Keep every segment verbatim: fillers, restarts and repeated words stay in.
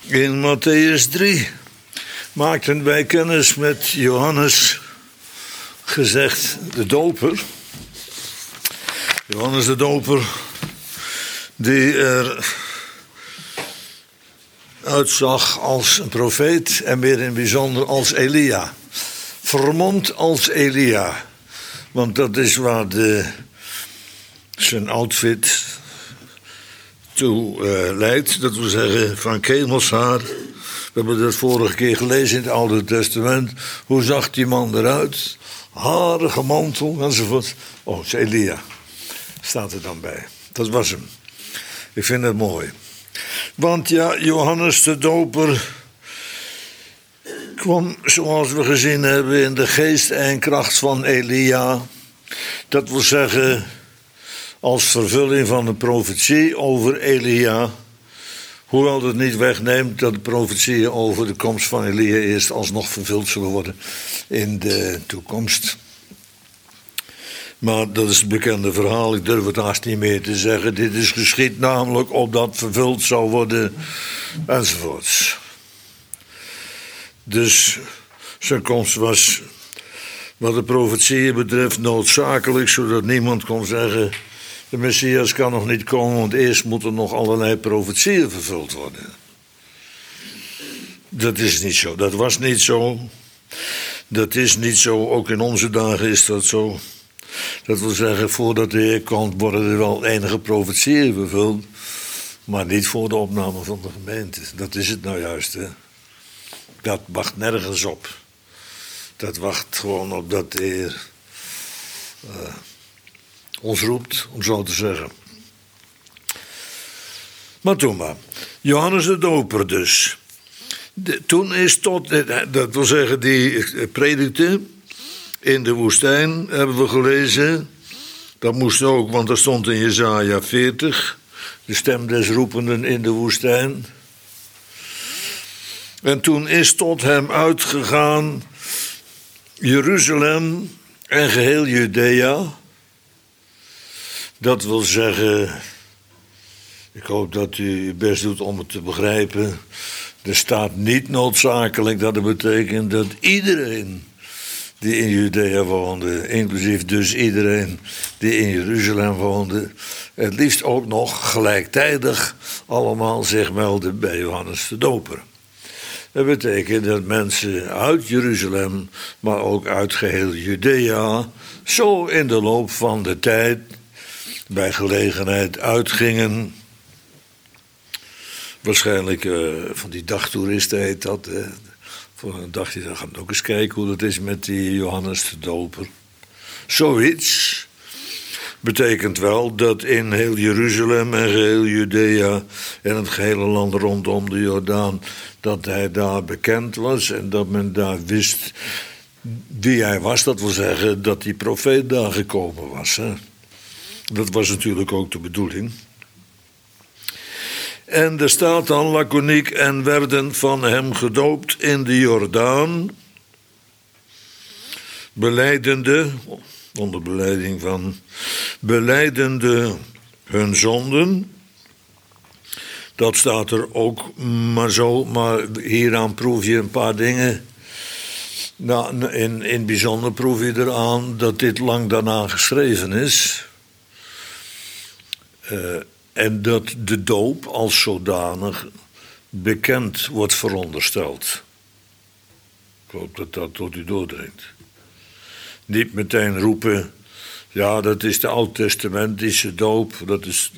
In Mattheüs drie maakten wij kennis met Johannes, gezegd de doper. Johannes de doper, die er uitzag als een profeet en meer in het bijzonder als Elia. Vermomd als Elia. Want dat is waar de, zijn outfit toe uh, leidt. Dat wil zeggen van kemelshaar. We hebben dat vorige keer gelezen in het Oude Testament. Hoe zag die man eruit? Harige mantel enzovoort. Oh, het is Elia. Staat er dan bij. Dat was hem. Ik vind het mooi. Want ja, Johannes de doper kwam, zoals we gezien hebben, in de geest en kracht van Elia. Dat wil zeggen, als vervulling van de profetie over Elia. Hoewel het niet wegneemt dat de profetieën over de komst van Elia eerst alsnog vervuld zullen worden in de toekomst. Maar dat is het bekende verhaal, ik durf het haast niet meer te zeggen. Dit is geschied namelijk opdat vervuld zou worden, enzovoorts. Dus zijn komst was, wat de profetieën betreft, noodzakelijk, zodat niemand kon zeggen, de Messias kan nog niet komen, want eerst moeten nog allerlei profetieën vervuld worden. Dat is niet zo, dat was niet zo. Dat is niet zo, ook in onze dagen is dat zo. Dat wil zeggen, voordat de Heer komt worden er wel enige profetieën vervuld, maar niet voor de opname van de gemeente. Dat is het nou juist, hè. Dat wacht nergens op. Dat wacht gewoon op dat de Heer uh, ons roept, om zo te zeggen. Maar toen maar. Johannes de doper dus. De, toen is tot, dat wil zeggen, die predikte in de woestijn, hebben we gelezen. Dat moest ook, want er stond in Jesaja veertig, de stem des roependen in de woestijn. En toen is tot hem uitgegaan Jeruzalem en geheel Judea. Dat wil zeggen, ik hoop dat u uw best doet om het te begrijpen. Er staat niet noodzakelijk dat het betekent dat iedereen die in Judea woonde, inclusief dus iedereen die in Jeruzalem woonde, het liefst ook nog gelijktijdig allemaal zich melden bij Johannes de doper. Dat betekent dat mensen uit Jeruzalem, maar ook uit geheel Judea, zo in de loop van de tijd bij gelegenheid uitgingen. Waarschijnlijk uh, van die dagtoeristen heet dat. Uh, voor een dagje, dan gaan we ook eens kijken hoe dat is met die Johannes de doper. Zoiets betekent wel dat in heel Jeruzalem en geheel Judea en het gehele land rondom de Jordaan, dat hij daar bekend was en dat men daar wist wie hij was. Dat wil zeggen dat die profeet daar gekomen was. Hè? Dat was natuurlijk ook de bedoeling. En er staat dan laconiek, en werden van hem gedoopt in de Jordaan, belijdende, onder beleiding van, belijdende hun zonden. Dat staat er ook maar zo, maar hieraan proef je een paar dingen. Nou, in, in het bijzonder proef je eraan dat dit lang daarna geschreven is. Uh, En dat de doop als zodanig bekend wordt verondersteld. Ik hoop dat dat tot u doordringt. Niet meteen roepen, ja, dat is de oud-testamentische doop, dat is,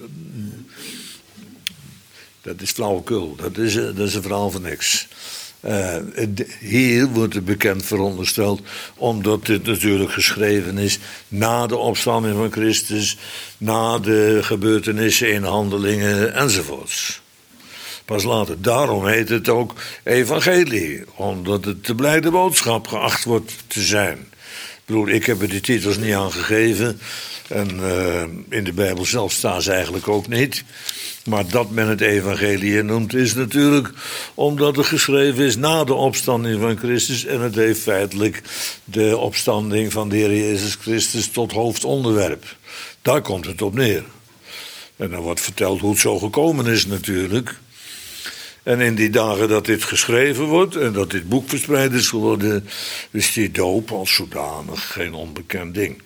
dat is flauwekul, dat is, dat is een verhaal van niks. Uh, hier wordt het bekend verondersteld, omdat dit natuurlijk geschreven is na de opstanding van Christus, na de gebeurtenissen in Handelingen enzovoorts. Pas later, daarom heet het ook evangelie, omdat het de blijde boodschap geacht wordt te zijn. Ik bedoel, ik heb er de titels niet aan gegeven en uh, in de Bijbel zelf staan ze eigenlijk ook niet. Maar dat men het evangelie noemt is natuurlijk omdat het geschreven is na de opstanding van Christus. En het heeft feitelijk de opstanding van de Heer Jezus Christus tot hoofdonderwerp. Daar komt het op neer. En dan wordt verteld hoe het zo gekomen is natuurlijk. En in die dagen dat dit geschreven wordt en dat dit boek verspreid is geworden, is die doop als zodanig geen onbekend ding.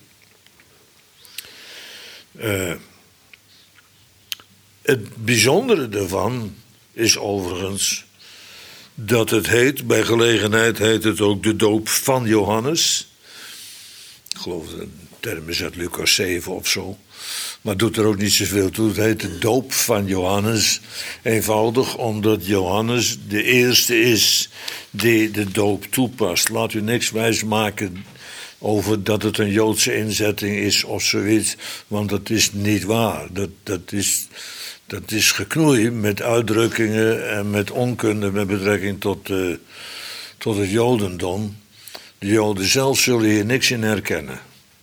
Uh, het bijzondere daarvan is overigens dat het heet, bij gelegenheid heet het ook de doop van Johannes. Ik geloof dat de term is uit Lucas zeven of zo. Maar doet er ook niet zoveel toe. Het heet de doop van Johannes. Eenvoudig omdat Johannes de eerste is die de doop toepast. Laat u niks wijsmaken over dat het een Joodse inzetting is of zoiets. Want dat is niet waar. Dat, dat, is, dat is geknoei met uitdrukkingen en met onkunde met betrekking tot, uh, tot het Jodendom. De Joden zelf zullen hier niks in herkennen.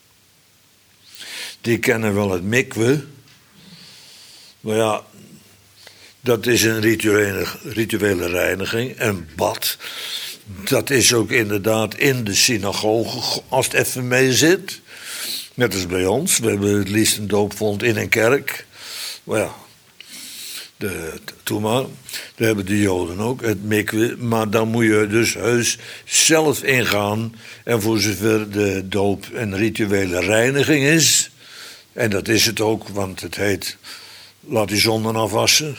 Die kennen wel het mikwe. Maar ja, dat is een rituele, rituele reiniging. En bad, dat is ook inderdaad in de synagoge, als het even mee zit. Net als bij ons. We hebben het liefst een doopvond in een kerk. Maar ja, de, toen maar. Daar hebben de Joden ook, het mikwe. Maar dan moet je dus heus zelf ingaan. En voor zover de doop een rituele reiniging is. En dat is het ook, want het heet, laat die zonden afwassen.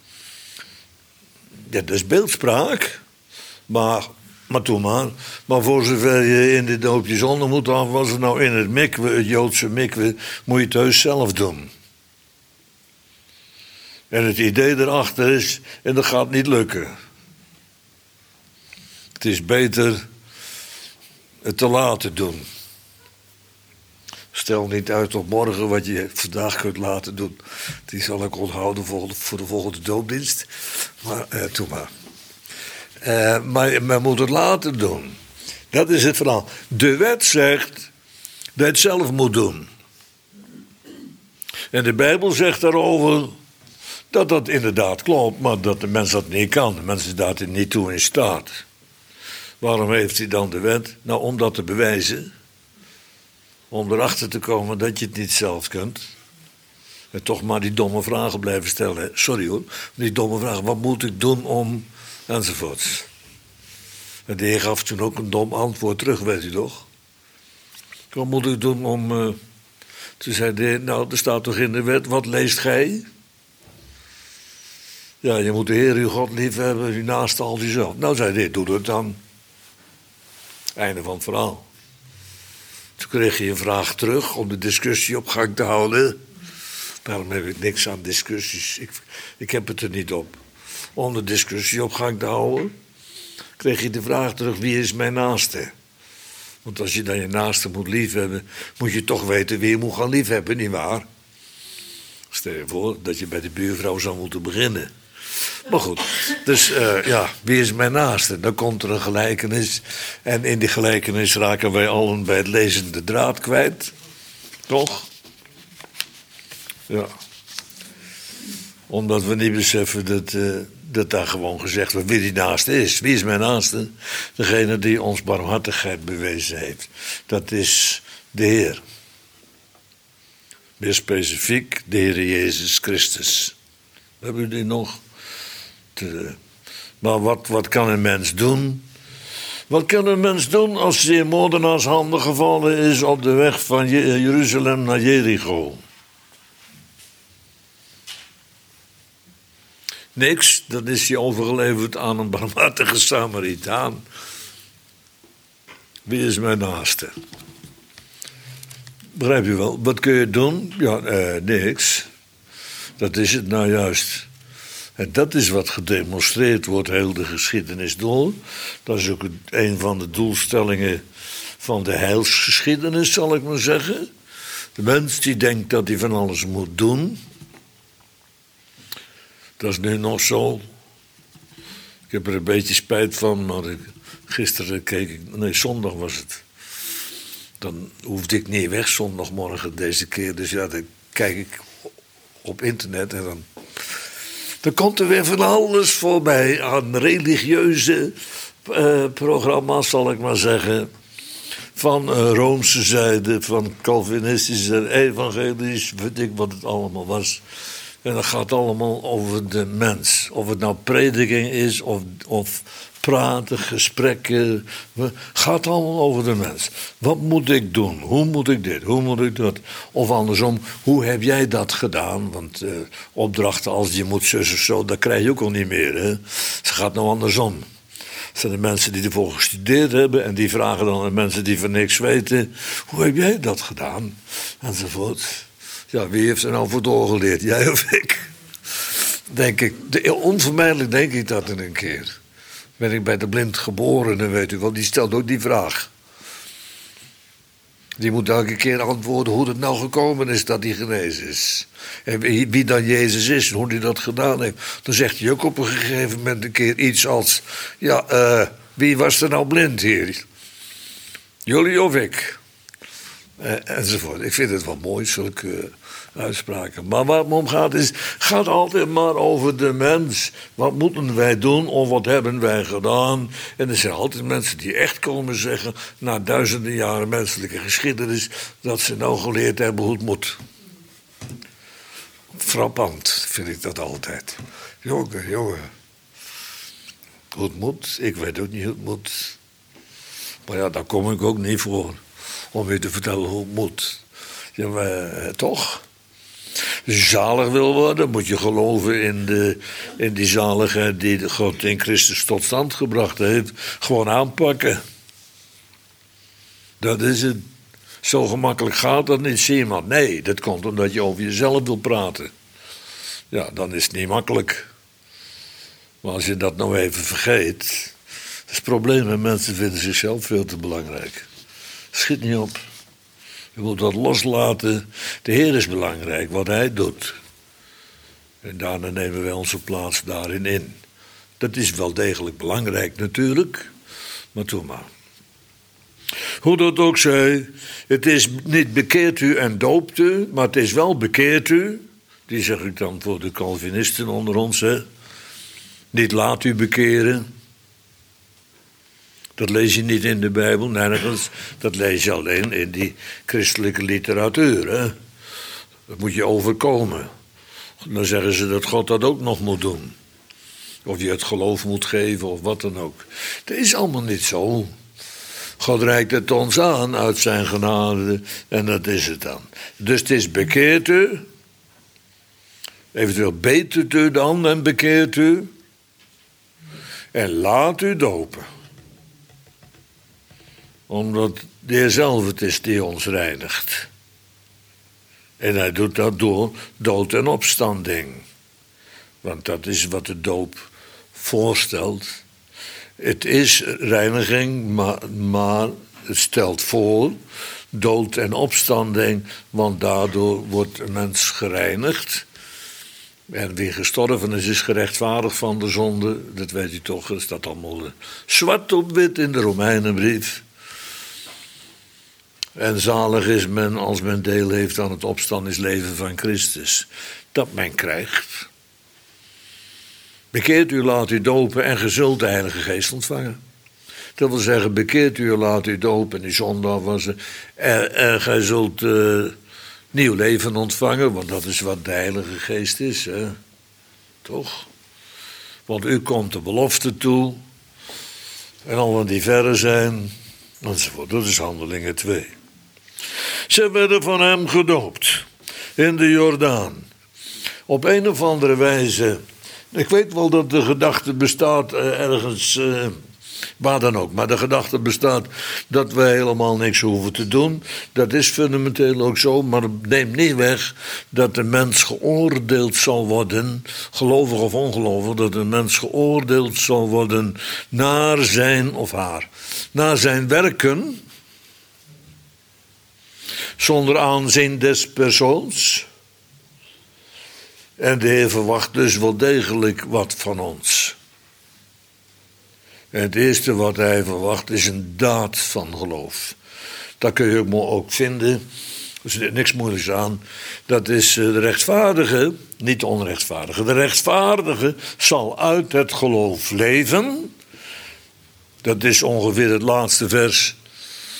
Ja, dat is beeldspraak. Maar, maar toen maar. Maar voor zover je in de doop je zonden moet afwassen, nou in het mikwe, het Joodse mikwe, moet je het heus zelf doen. En het idee erachter is, en dat gaat niet lukken. Het is beter het te laten doen. Stel niet uit tot morgen wat je vandaag kunt laten doen. Die zal ik onthouden voor, voor de volgende doopdienst. Maar, eh, doe maar. Uh, maar men moet het laten doen. Dat is het verhaal. De wet zegt dat je het zelf moet doen. En de Bijbel zegt daarover dat dat inderdaad klopt, maar dat de mens dat niet kan. De mens is daar niet toe in staat. Waarom heeft hij dan de wet? Nou, om dat te bewijzen. Om erachter te komen dat je het niet zelf kunt. En toch maar die domme vragen blijven stellen. Sorry hoor, die domme vragen. Wat moet ik doen om... enzovoorts. En de Heer gaf toen ook een dom antwoord terug, weet u toch? Wat moet ik doen om... Uh... Toen zei de Heer, nou, er staat toch in de wet, wat leest gij? Ja, je moet de Heer uw God lief hebben, uw naaste als jezelf. Nou, zei de Heer, doe dat dan. Einde van het verhaal. Toen kreeg je een vraag terug om de discussie op gang te houden. Daarom heb ik niks aan discussies. Ik, ik heb het er niet op. Om de discussie op gang te houden, kreeg je de vraag terug, wie is mijn naaste? Want als je dan je naaste moet liefhebben, moet je toch weten wie je moet gaan liefhebben, nietwaar? Stel je voor dat je bij de buurvrouw zou moeten beginnen. Maar goed, dus uh, ja, wie is mijn naaste? Dan komt er een gelijkenis. En in die gelijkenis raken wij allen bij het lezen de draad kwijt. Toch? Ja. Omdat we niet beseffen dat, uh, dat daar gewoon gezegd wordt wie die naaste is. Wie is mijn naaste? Degene die ons barmhartigheid bewezen heeft. Dat is de Heer. Meer specifiek de Heer Jezus Christus. Hebben jullie nog? Te... Maar wat, wat kan een mens doen? Wat kan een mens doen als hij in moordenaars handen gevallen is op de weg van Jeruzalem naar Jericho? Niks, dan is hij overgeleverd aan een barmhartige Samaritaan. Wie is mijn naaste? Begrijp je wel? Wat kun je doen? Ja, eh, niks. Dat is het nou juist. En dat is wat gedemonstreerd wordt heel de geschiedenis door. Dat is ook een van de doelstellingen van de heilsgeschiedenis, zal ik maar zeggen. De mens die denkt dat hij van alles moet doen. Dat is nu nog zo. Ik heb er een beetje spijt van, maar ik, gisteren keek ik... Nee, zondag was het. Dan hoefde ik niet weg zondagmorgen deze keer. Dus ja, dan kijk ik op internet en dan... Dan komt er weer van alles voorbij aan religieuze uh, programma's, zal ik maar zeggen. Van uh, Roomse zijde, van Calvinistische, evangelisch, weet ik wat het allemaal was. En dat gaat allemaal over de mens. Of het nou prediking is of, of praten, gesprekken. Gaat allemaal over de mens. Wat moet ik doen? Hoe moet ik dit? Hoe moet ik dat? Of andersom, hoe heb jij dat gedaan? Want uh, opdrachten als je moet zus of zo, dat krijg je ook al niet meer. Hè? Het gaat nou andersom. Het zijn de mensen die ervoor gestudeerd hebben en die vragen dan aan mensen die van niks weten. Hoe heb jij dat gedaan? Enzovoort. Ja, wie heeft er nou voor doorgeleerd? Jij of ik? Denk ik. Onvermijdelijk denk ik dat een keer. Ben ik bij de blind geboren, dan weet u wel. Die stelt ook die vraag. Die moet elke keer antwoorden hoe het nou gekomen is dat hij genezen is. En wie dan Jezus is en hoe hij dat gedaan heeft. Dan zegt hij ook op een gegeven moment een keer iets als... Ja, uh, wie was er nou blind hier? Jullie of ik? Uh, enzovoort. Ik vind het wel mooi, zulke uh, uitspraken. Maar waar het om gaat is... gaat altijd maar over de mens. Wat moeten wij doen of wat hebben wij gedaan? En er zijn altijd mensen die echt komen zeggen... na duizenden jaren menselijke geschiedenis... dat ze nou geleerd hebben hoe het moet. Frappant vind ik dat altijd. Jongen, jongen. Hoe het moet? Ik weet ook niet hoe het moet. Maar ja, daar kom ik ook niet voor... om je te vertellen hoe het moet. Ja, maar, toch? Als je zalig wil worden, moet je geloven in, de, in die zaligheid die God in Christus tot stand gebracht heeft. Gewoon aanpakken. Dat is het. Zo gemakkelijk gaat dat niet, zie je maar. Nee, dat komt omdat je over jezelf wil praten. Ja, dan is het niet makkelijk. Maar als je dat nou even vergeet... dat is het probleem, hè? Mensen vinden zichzelf veel te belangrijk. Schiet niet op. Je moet dat loslaten. De Heer is belangrijk, wat Hij doet. En daarna nemen wij onze plaats daarin in. Dat is wel degelijk belangrijk natuurlijk. Maar doe maar. Hoe dat ook zij, het is niet bekeert u en doopt u, maar het is wel bekeert u. Die zeg ik dan voor de Calvinisten onder ons, hè. Niet laat u bekeren. Dat lees je niet in de Bijbel, nergens. Dat lees je alleen in die christelijke literatuur. Hè? Dat moet je overkomen. Dan zeggen ze dat God dat ook nog moet doen. Of je het geloof moet geven of wat dan ook. Dat is allemaal niet zo. God reikt het ons aan uit zijn genade en dat is het dan. Dus het is bekeert u. Eventueel betert u dan en bekeert u. En laat u dopen. Omdat de Heer zelf het is die ons reinigt. En hij doet dat door dood en opstanding. Want dat is wat de doop voorstelt. Het is reiniging, maar, maar het stelt voor dood en opstanding. Want daardoor wordt een mens gereinigd. En wie gestorven is, is gerechtvaardigd van de zonde. Dat weet u toch, dat staat allemaal zwart op wit in de Romeinenbrief. En zalig is men als men deel heeft aan het opstandingsleven van Christus. Dat men krijgt. Bekeert u, laat u dopen en ge zult de Heilige Geest ontvangen. Dat wil zeggen, bekeert u, laat u dopen en die zondag was er. En, en gij zult uh, nieuw leven ontvangen, want dat is wat de Heilige Geest is. Hè? Toch? Want u komt de belofte toe. En allen die verre zijn, enzovoort. Dat is Handelingen twee. Ze werden van hem gedoopt in de Jordaan. Op een of andere wijze. Ik weet wel dat de gedachte bestaat uh, ergens, uh, waar dan ook. Maar de gedachte bestaat dat wij helemaal niks hoeven te doen. Dat is fundamenteel ook zo. Maar het neemt niet weg dat de mens geoordeeld zal worden. Gelovig of ongelovig. Dat de mens geoordeeld zal worden naar zijn of haar. Naar zijn werken. Zonder aanzien des persoons. En de Heer verwacht dus wel degelijk wat van ons. En het eerste wat hij verwacht is een daad van geloof. Dat kun je ook vinden. Er is niks moeilijks aan. Dat is de rechtvaardige, niet de onrechtvaardige. De rechtvaardige zal uit het geloof leven. Dat is ongeveer het laatste vers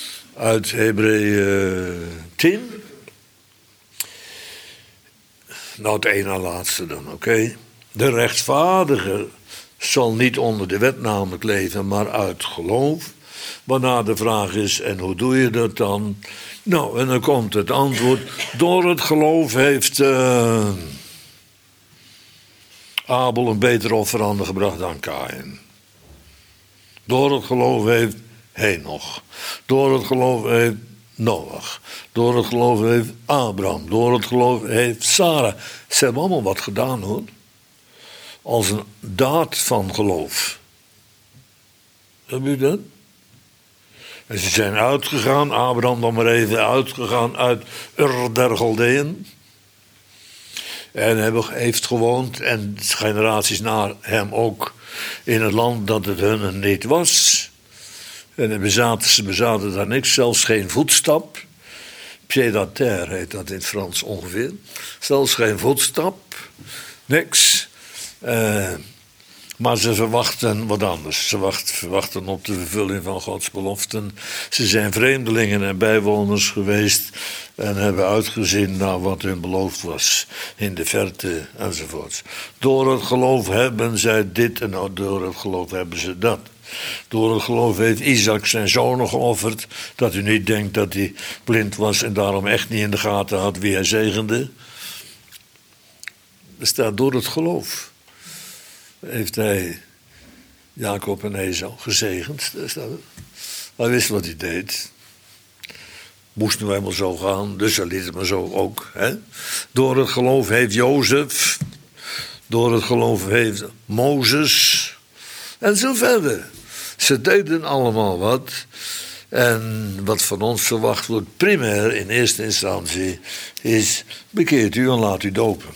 uit Hebreeën tien. Nou, het ene laatste dan, oké. Okay. De rechtvaardige zal niet onder de wet namelijk leven, maar uit geloof. Waarna de vraag is, en hoe doe je dat dan? Nou, en dan komt het antwoord. Door het geloof heeft uh, Abel een beter offer gebracht dan Kaïn. Door het geloof heeft Henoch. Door het geloof heeft Noach. Door het geloof heeft Abraham. Door het geloof heeft Sarah. Ze hebben allemaal wat gedaan, hoor. Als een daad van geloof. Heb u dat? En ze zijn uitgegaan, Abraham dan maar even uitgegaan uit Ur der Galdeën. En hebben, heeft gewoond, en generaties na hem ook, in het land dat het hun niet was. En bezaten, ze bezaten daar niks, zelfs geen voetstap. Pied à terre heet dat in het Frans ongeveer. Zelfs geen voetstap, niks. Uh, maar ze verwachten wat anders. Ze wacht, verwachten op de vervulling van Gods beloften. Ze zijn vreemdelingen en bijwoners geweest en hebben uitgezien naar wat hun beloofd was in de verte enzovoorts. Door het geloof hebben zij dit en door het geloof hebben ze dat. Door het geloof heeft Isaac zijn zonen geofferd, dat u niet denkt dat hij blind was en daarom echt niet in de gaten had wie hij zegende. Er staat door het geloof. Heeft hij Jacob en Esau gezegend. Hij wist wat hij deed. Moest nu helemaal zo gaan, dus hij liet het maar zo ook. Hè? Door het geloof heeft Jozef. Door het geloof heeft Mozes. En zo verder. Ze deden allemaal wat. En wat van ons verwacht wordt, primair in eerste instantie, is: bekeert u en laat u dopen.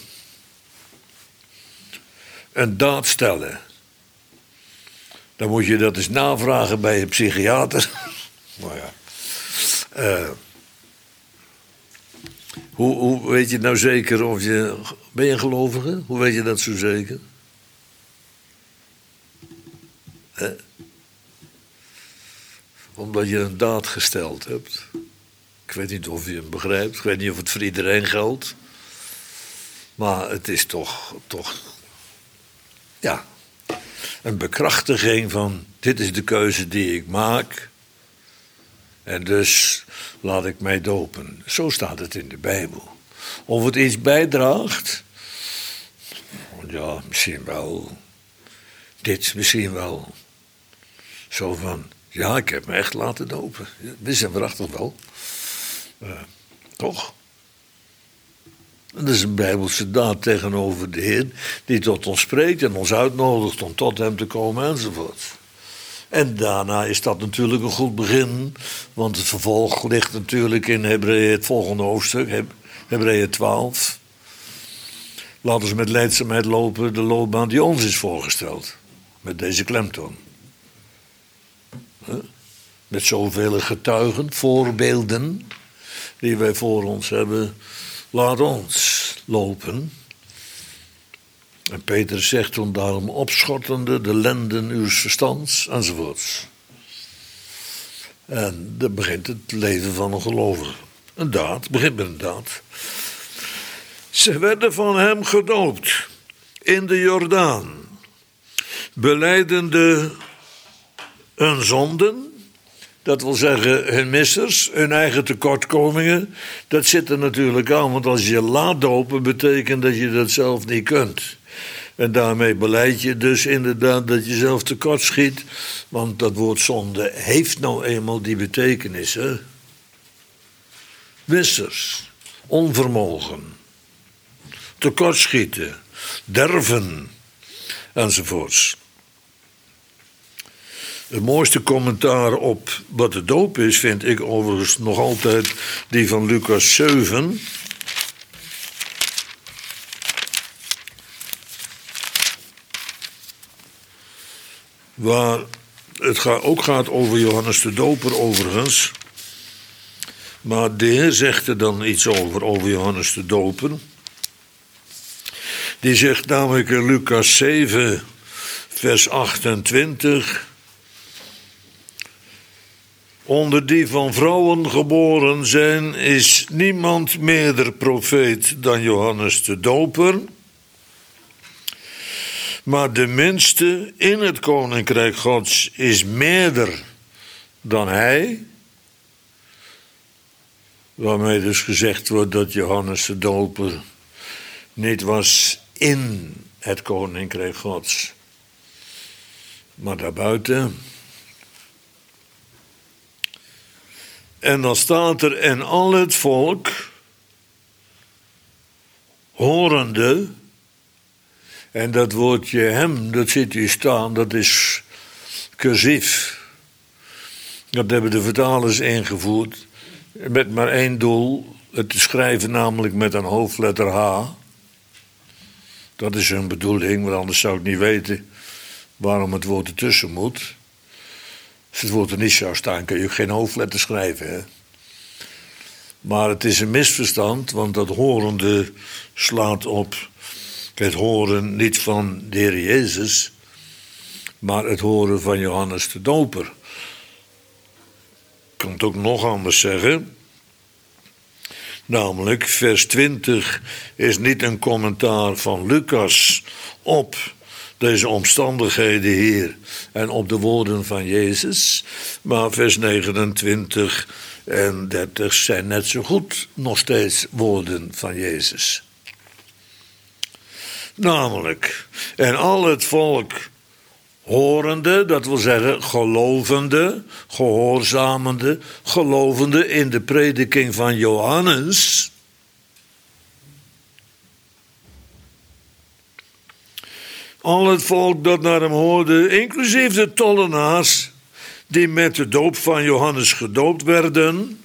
Een daad stellen. Dan moet je dat eens navragen bij een psychiater. Nou ja. Uh, hoe, hoe weet je nou zeker of je... Ben je een gelovige? Hoe weet je dat zo zeker? Uh, omdat je een daad gesteld hebt. Ik weet niet of je hem begrijpt. Ik weet niet of het voor iedereen geldt. Maar het is toch... toch ja, een bekrachtiging van: dit is de keuze die ik maak. En dus laat ik mij dopen. Zo staat het in de Bijbel. Of het iets bijdraagt? Ja, misschien wel. Dit misschien wel. Zo van: ja, ik heb me echt laten dopen. Wist en waarachtig wel. Uh, toch? En dat is een Bijbelse daad tegenover de Heer, die tot ons spreekt en ons uitnodigt om tot hem te komen enzovoort. En daarna is dat natuurlijk een goed begin, want het vervolg ligt natuurlijk in Hebreeën, het volgende hoofdstuk, Hebreeën twaalf. Laten we met lijdzaamheid lopen de loopbaan die ons is voorgesteld, met deze klemtoon. Met zoveel getuigen, voorbeelden, die wij voor ons hebben. Laat ons lopen. En Petrus zegt toen daarom: opschottende de lenden uws verstands, enzovoorts. En dan begint het leven van een gelovige. Een daad, begint met een daad. Ze werden van hem gedoopt in de Jordaan, belijdende hun zonden. Dat wil zeggen, hun missers, hun eigen tekortkomingen. Dat zit er natuurlijk aan, want als je laat dopen, betekent dat je dat zelf niet kunt. En daarmee belijd je dus inderdaad dat je zelf tekortschiet. Want dat woord zonde heeft nou eenmaal die betekenis, hè? Missers, onvermogen, tekortschieten, derven, enzovoorts. Het mooiste commentaar op wat de doop is, vind ik overigens nog altijd die van Lucas zeven. Waar het ook gaat over Johannes de Doper overigens. Maar de Heer zegt er dan iets over, over Johannes de Doper. Die zegt namelijk in Lucas zeven, vers achtentwintig... Onder die van vrouwen geboren zijn is niemand meerder profeet dan Johannes de Doper. Maar de minste in het koninkrijk Gods is meerder dan hij. Waarmee dus gezegd wordt dat Johannes de Doper niet was in het koninkrijk Gods, maar daarbuiten. En dan staat er: en al het volk, horende, en dat woordje hem, dat zit hier staan, dat is cursief. Dat hebben de vertalers ingevoerd, met maar één doel, het te schrijven namelijk met een hoofdletter H. Dat is hun bedoeling, want anders zou ik niet weten waarom het woord ertussen moet. Als het woord er niet zou staan, kun je ook geen hoofdletter schrijven. Hè? Maar het is een misverstand, want dat horende slaat op het horen niet van de Heer Jezus, maar het horen van Johannes de Doper. Ik kan het ook nog anders zeggen. Namelijk, vers twintig is niet een commentaar van Lucas op deze omstandigheden hier en op de woorden van Jezus, maar vers negenentwintig en dertig zijn net zo goed nog steeds woorden van Jezus. Namelijk, en al het volk horende, dat wil zeggen gelovende, gehoorzamende, gelovende in de prediking van Johannes. Al het volk dat naar hem hoorde, inclusief de tollenaars, die met de doop van Johannes gedoopt werden,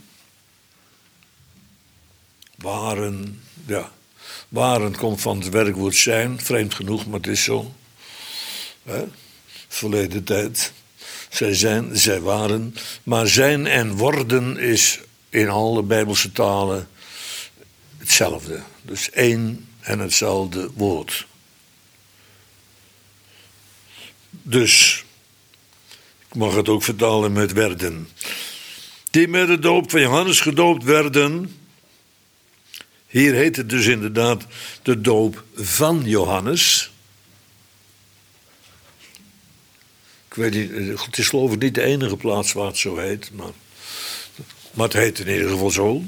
waren, ja, waren komt van het werkwoord zijn, vreemd genoeg, maar het is zo. Hè? Verleden tijd. Zij zijn, zij waren, maar zijn en worden is in alle Bijbelse talen hetzelfde. Dus één en hetzelfde woord. Dus, ik mag het ook vertalen met werden. Die met de doop van Johannes gedoopt werden. Hier heet het dus inderdaad de doop van Johannes. Ik weet niet, het is geloof ik niet de enige plaats waar het zo heet, maar, maar het heet in ieder geval zo.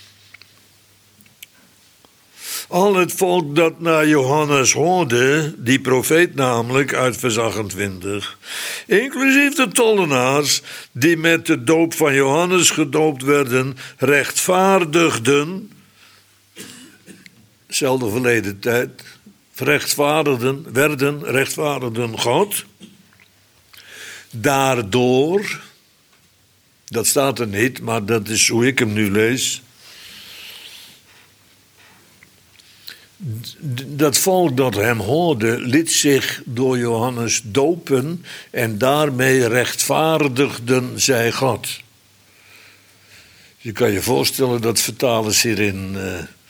Al het volk dat naar Johannes hoorde, die profeet namelijk uit vers achtentwintig, inclusief de tollenaars die met de doop van Johannes gedoopt werden, rechtvaardigden, zelfde verleden tijd, rechtvaardigden, werden, rechtvaardigden God. Daardoor, dat staat er niet, maar dat is hoe ik hem nu lees. Dat volk dat hem hoorde, liet zich door Johannes dopen en daarmee rechtvaardigden zij God. Je kan je voorstellen dat vertalers hierin uh,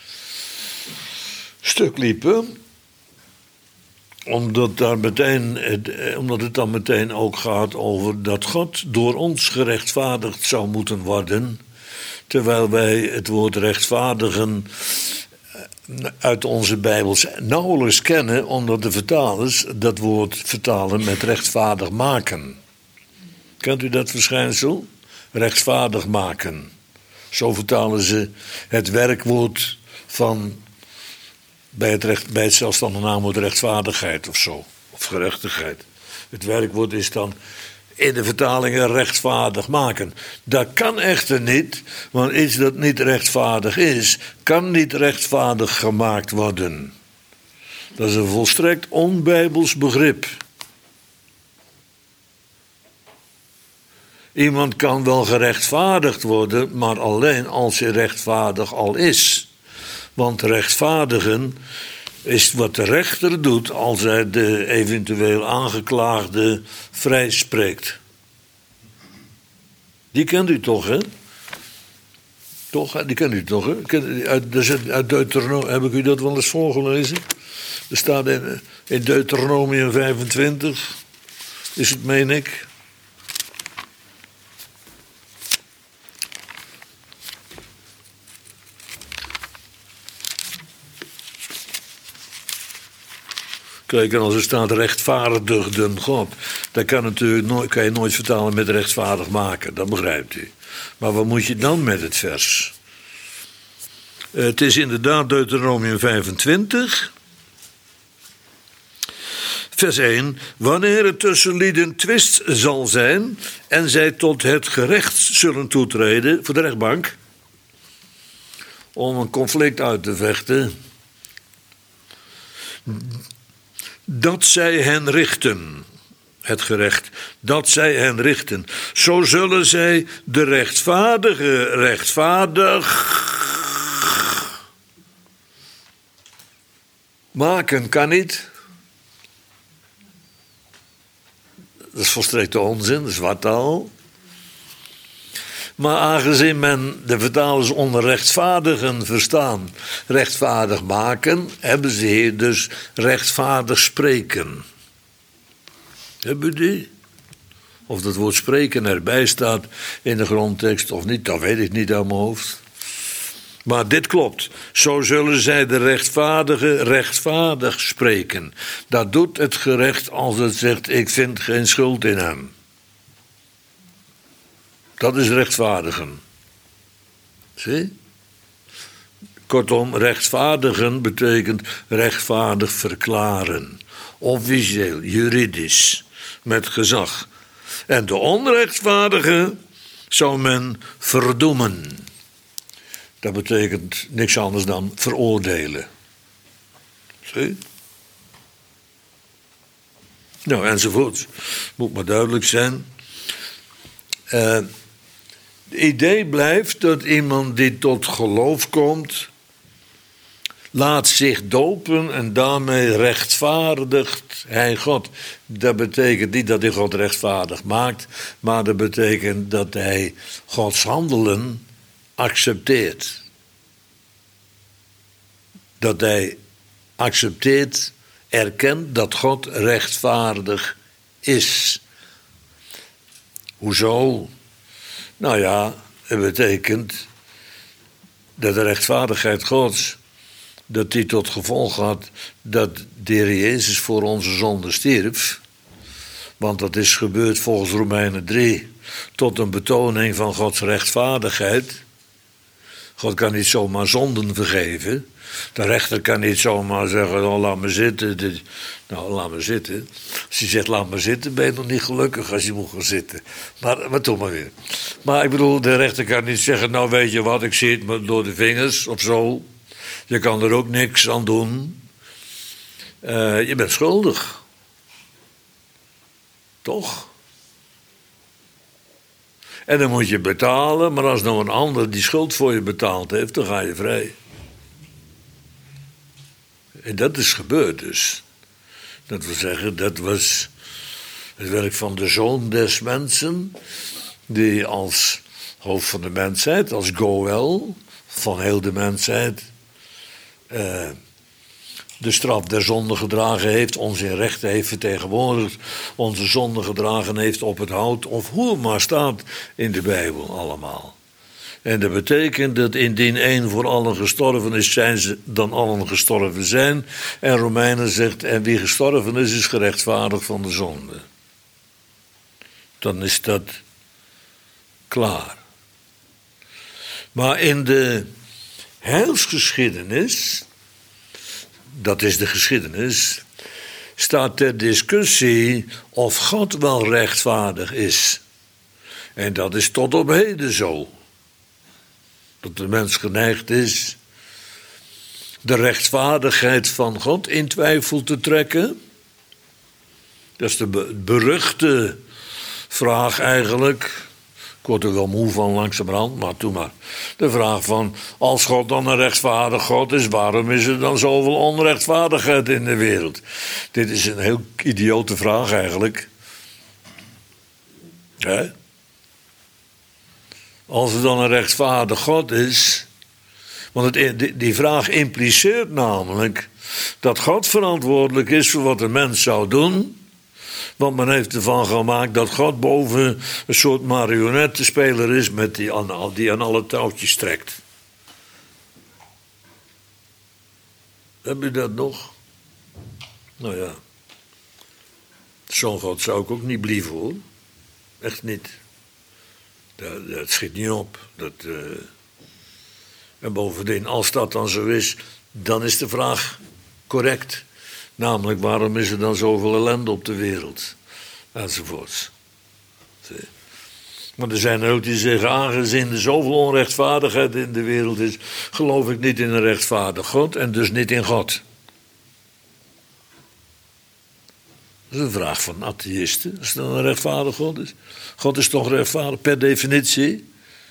stuk liepen. Omdat, daar meteen, omdat het dan meteen ook gaat over dat God door ons gerechtvaardigd zou moeten worden. Terwijl wij het woord rechtvaardigen uit onze Bijbels nauwelijks kennen, omdat de vertalers dat woord vertalen met rechtvaardig maken. Kent u dat verschijnsel? Rechtvaardig maken. Zo vertalen ze het werkwoord van bij het, recht, bij het zelfstandig naamwoord rechtvaardigheid of zo, of gerechtigheid. Het werkwoord is dan in de vertalingen rechtvaardig maken. Dat kan echter niet, want iets dat niet rechtvaardig is, kan niet rechtvaardig gemaakt worden. Dat is een volstrekt onbijbels begrip. Iemand kan wel gerechtvaardigd worden, maar alleen als hij rechtvaardig al is. Want rechtvaardigen is wat de rechter doet als hij de eventueel aangeklaagde vrijspreekt. Die kent u toch, hè? Toch, die kent u toch, hè? Uit, uit Deuteronomium, heb ik u dat wel eens voorgelezen? Er staat in, in Deuteronomium vijfentwintig, is het, meen ik. Kijk, en als er staat rechtvaardigden God, dat kan, natuurlijk nooit, kan je nooit vertalen met rechtvaardig maken, dat begrijpt u. Maar wat moet je dan met het vers? Uh, het is inderdaad Deuteronomium vijfentwintig. Vers één. Wanneer er tussen lieden twist zal zijn en zij tot het gerecht zullen toetreden, voor de rechtbank, om een conflict uit te vechten, dat zij hen richten, het gerecht, dat zij hen richten. Zo zullen zij de rechtvaardige rechtvaardig maken, kan niet. Dat is volstrekte onzin, dat is wartaal. Maar aangezien men de vertalers onder rechtvaardigen verstaan, rechtvaardig maken, hebben ze hier dus rechtvaardig spreken. Hebben u die? Of dat woord spreken erbij staat in de grondtekst of niet, dat weet ik niet uit mijn hoofd. Maar dit klopt. Zo zullen zij de rechtvaardige rechtvaardig spreken. Dat doet het gerecht als het zegt, ik vind geen schuld in hem. Dat is rechtvaardigen. Zie? Kortom, rechtvaardigen betekent rechtvaardig verklaren. Officieel, juridisch, met gezag. En de onrechtvaardige zou men verdoemen. Dat betekent niks anders dan veroordelen. Zie? Nou, enzovoort. Moet maar duidelijk zijn. Uh, Het idee blijft dat iemand die tot geloof komt, laat zich dopen en daarmee rechtvaardigt hij God. Dat betekent niet dat hij God rechtvaardig maakt, maar dat betekent dat hij Gods handelen accepteert. Dat hij accepteert, erkent dat God rechtvaardig is. Hoezo? Nou ja, het betekent dat de rechtvaardigheid Gods, dat die tot gevolg had dat de Heer Jezus voor onze zonde stierf. Want dat is gebeurd volgens Romeinen drie, tot een betoning van Gods rechtvaardigheid. God kan niet zomaar zonden vergeven. De rechter kan niet zomaar zeggen, oh, laat me zitten. Nou, laat me zitten. Als hij zegt, laat me zitten, ben je nog niet gelukkig als je moet gaan zitten. Maar, maar toch maar weer. Maar ik bedoel, de rechter kan niet zeggen, nou weet je wat, ik zie het maar door de vingers of zo. Je kan er ook niks aan doen. Uh, je bent schuldig. Toch? En dan moet je betalen, maar als nou een ander die schuld voor je betaald heeft, dan ga je vrij. En dat is gebeurd dus. Dat wil zeggen, dat was het werk van de Zoon des Mensen, die als hoofd van de mensheid, als Goël van heel de mensheid, uh, de straf der zonde gedragen heeft, ons in rechten heeft vertegenwoordigd, onze zonde gedragen heeft op het hout, of hoe het maar staat in de Bijbel allemaal. En dat betekent dat indien één voor allen gestorven is, zijn ze dan allen gestorven zijn. En Romeinen zegt, en wie gestorven is, is gerechtvaardigd van de zonde. Dan is dat klaar. Maar in de heilsgeschiedenis, dat is de geschiedenis, staat ter discussie of God wel rechtvaardig is. En dat is tot op heden zo. Dat de mens geneigd is de rechtvaardigheid van God in twijfel te trekken. Dat is de beruchte vraag eigenlijk. Ik word er wel moe van langzamerhand, maar doe maar. De vraag van, als God dan een rechtvaardig God is, waarom is er dan zoveel onrechtvaardigheid in de wereld? Dit is een heel idiote vraag eigenlijk. Hè? Als er dan een rechtvaardig God is. Want het, die vraag impliceert namelijk dat God verantwoordelijk is voor wat een mens zou doen. Want men heeft ervan gemaakt dat God boven een soort marionettenspeler is met die, aan, die aan alle touwtjes trekt. Heb je dat nog? Nou ja. Zo'n God zou ik ook niet blieven, hoor. Echt niet. Dat, dat schiet niet op. Dat, uh... En bovendien, als dat dan zo is, dan is de vraag correct. Namelijk, waarom is er dan zoveel ellende op de wereld? Enzovoorts. Maar er zijn er ook die zeggen, aangezien er zoveel onrechtvaardigheid in de wereld is, geloof ik niet in een rechtvaardig God en dus niet in God. Dat is een vraag van atheïsten, als het dan een rechtvaardig God is. God is toch rechtvaardig per definitie?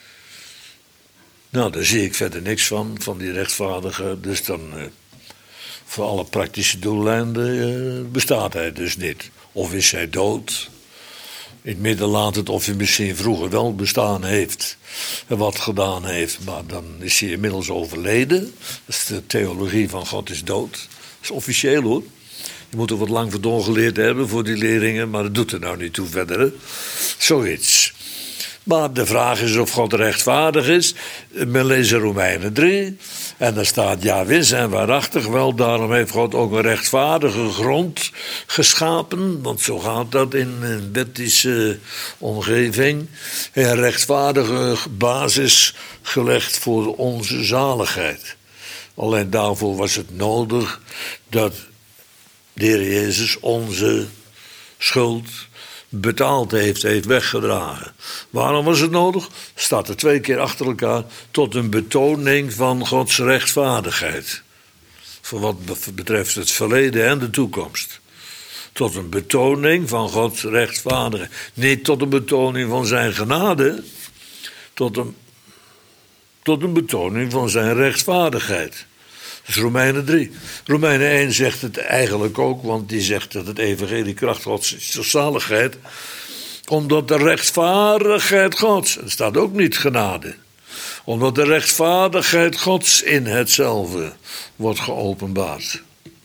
Nou, daar zie ik verder niks van, van die rechtvaardige. Dus dan, uh, voor alle praktische doeleinden, uh, bestaat hij dus niet. Of is hij dood? In het midden laat het of hij misschien vroeger wel bestaan heeft en wat gedaan heeft, maar dan is hij inmiddels overleden. Dat is de theologie van God is dood. Dat is officieel, hoor. Je moet er wat lang voor doorgeleerd hebben voor die leerlingen, maar dat doet er nou niet toe verder. Hè? Zoiets. Maar de vraag is of God rechtvaardig is. Men leest Romeinen drie. En daar staat, ja, wis en waarachtig wel. Daarom heeft God ook een rechtvaardige grond geschapen. Want zo gaat dat in een wettische omgeving. Een rechtvaardige basis gelegd voor onze zaligheid. Alleen daarvoor was het nodig dat de Heer Jezus onze schuld betaald heeft, heeft weggedragen. Waarom was het nodig? Staat er twee keer achter elkaar, tot een betoning van Gods rechtvaardigheid. Voor wat betreft het verleden en de toekomst. Tot een betoning van Gods rechtvaardigheid. Niet tot een betoning van zijn genade, tot een, tot een betoning van zijn rechtvaardigheid. Dat is Romeinen drie. Romeinen één zegt het eigenlijk ook, want die zegt dat het evangelie kracht Gods is tot zaligheid. Omdat de rechtvaardigheid Gods, er staat ook niet genade. Omdat de rechtvaardigheid Gods in hetzelfde wordt geopenbaard.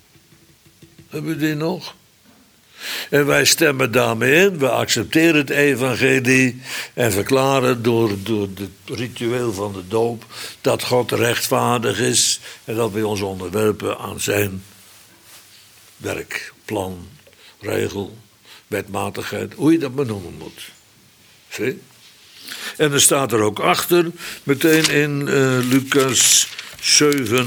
Hebben we die nog? En wij stemmen daarmee in, we accepteren het evangelie en verklaren door, door het ritueel van de doop dat God rechtvaardig is en dat wij ons onderwerpen aan zijn werk, plan, regel, wetmatigheid, hoe je dat benoemen moet. Zie? En er staat er ook achter, meteen in uh, Lucas zeven...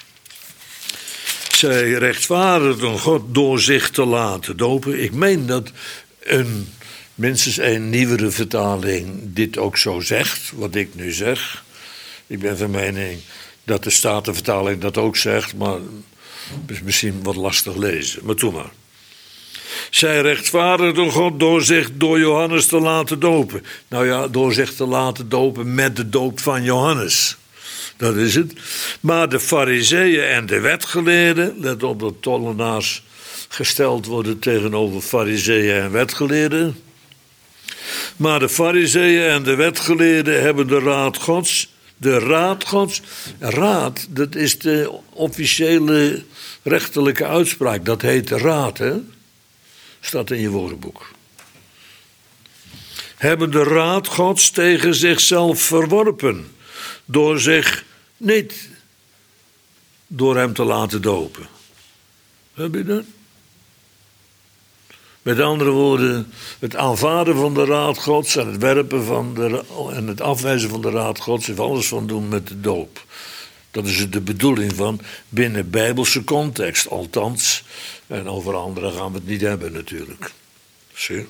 zij rechtvaardigden God door zich te laten dopen. Ik meen dat een, minstens een nieuwere vertaling dit ook zo zegt, wat ik nu zeg. Ik ben van mening dat de Statenvertaling dat ook zegt, maar het is misschien wat lastig lezen. Maar doe maar. Zij rechtvaardigden God door zich door Johannes te laten dopen. Nou ja, door zich te laten dopen met de doop van Johannes. Dat is het. Maar de fariseeën en de wetgeleerden, let op dat tollenaars gesteld worden tegenover fariseeën en wetgeleerden. Maar de fariseeën en de wetgeleerden hebben de raad Gods, de raad Gods, raad, dat is de officiële rechterlijke uitspraak, dat heet raad, hè? Staat in je woordenboek. Hebben de raad Gods tegen zichzelf verworpen, door zich niet door hem te laten dopen. Heb je dat? Met andere woorden, het aanvaarden van de raad Gods en het werpen van de, en het afwijzen van de raad Gods heeft alles van doen met de doop. Dat is de bedoeling van binnen bijbelse context, althans. En over anderen gaan we het niet hebben natuurlijk. Zie?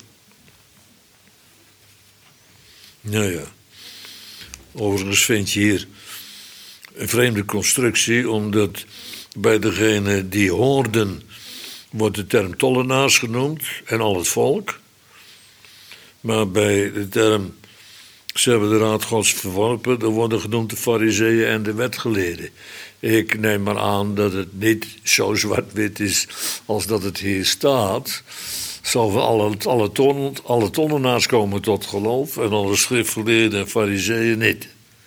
Nou ja. Overigens vind je hier een vreemde constructie, omdat bij degene die hoorden wordt de term tollenaars genoemd en al het volk. Maar bij de term ze hebben de raad Gods verworpen, dan worden genoemd de fariseeën en de wetgeleerden. Ik neem maar aan dat het niet zo zwart-wit is als dat het hier staat. Zal alle, alle, ton, alle tollenaars komen tot geloof en alle schriftgeleerden en fariseeën niet.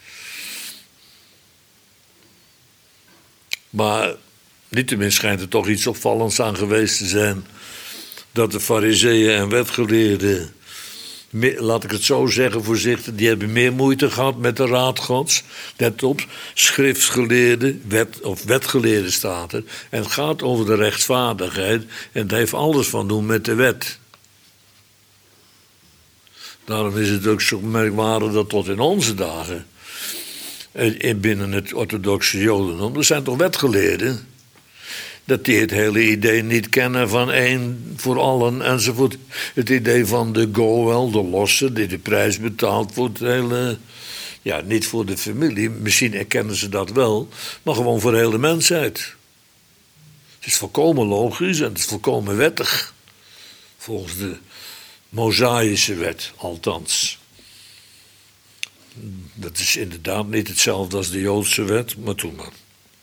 Maar niettemin schijnt er toch iets opvallends aan geweest te zijn dat de fariseeën en wetgeleerden, laat ik het zo zeggen voorzichtig, die hebben meer moeite gehad met de raad Gods. Let op, schriftgeleerden, wet, of wetgeleerden staat er. En het gaat over de rechtvaardigheid en het heeft alles van doen met de wet. Daarom is het ook zo merkwaardig dat tot in onze dagen, binnen het orthodoxe jodendom, er zijn toch wetgeleerden, dat die het hele idee niet kennen van één voor allen enzovoort. Het idee van de goel, de losse, die de prijs betaalt voor het hele, ja, niet voor de familie, misschien erkennen ze dat wel, maar gewoon voor de hele mensheid. Het is volkomen logisch en het is volkomen wettig, volgens de Mosaïsche wet, althans. Dat is inderdaad niet hetzelfde als de Joodse wet, maar toen maar.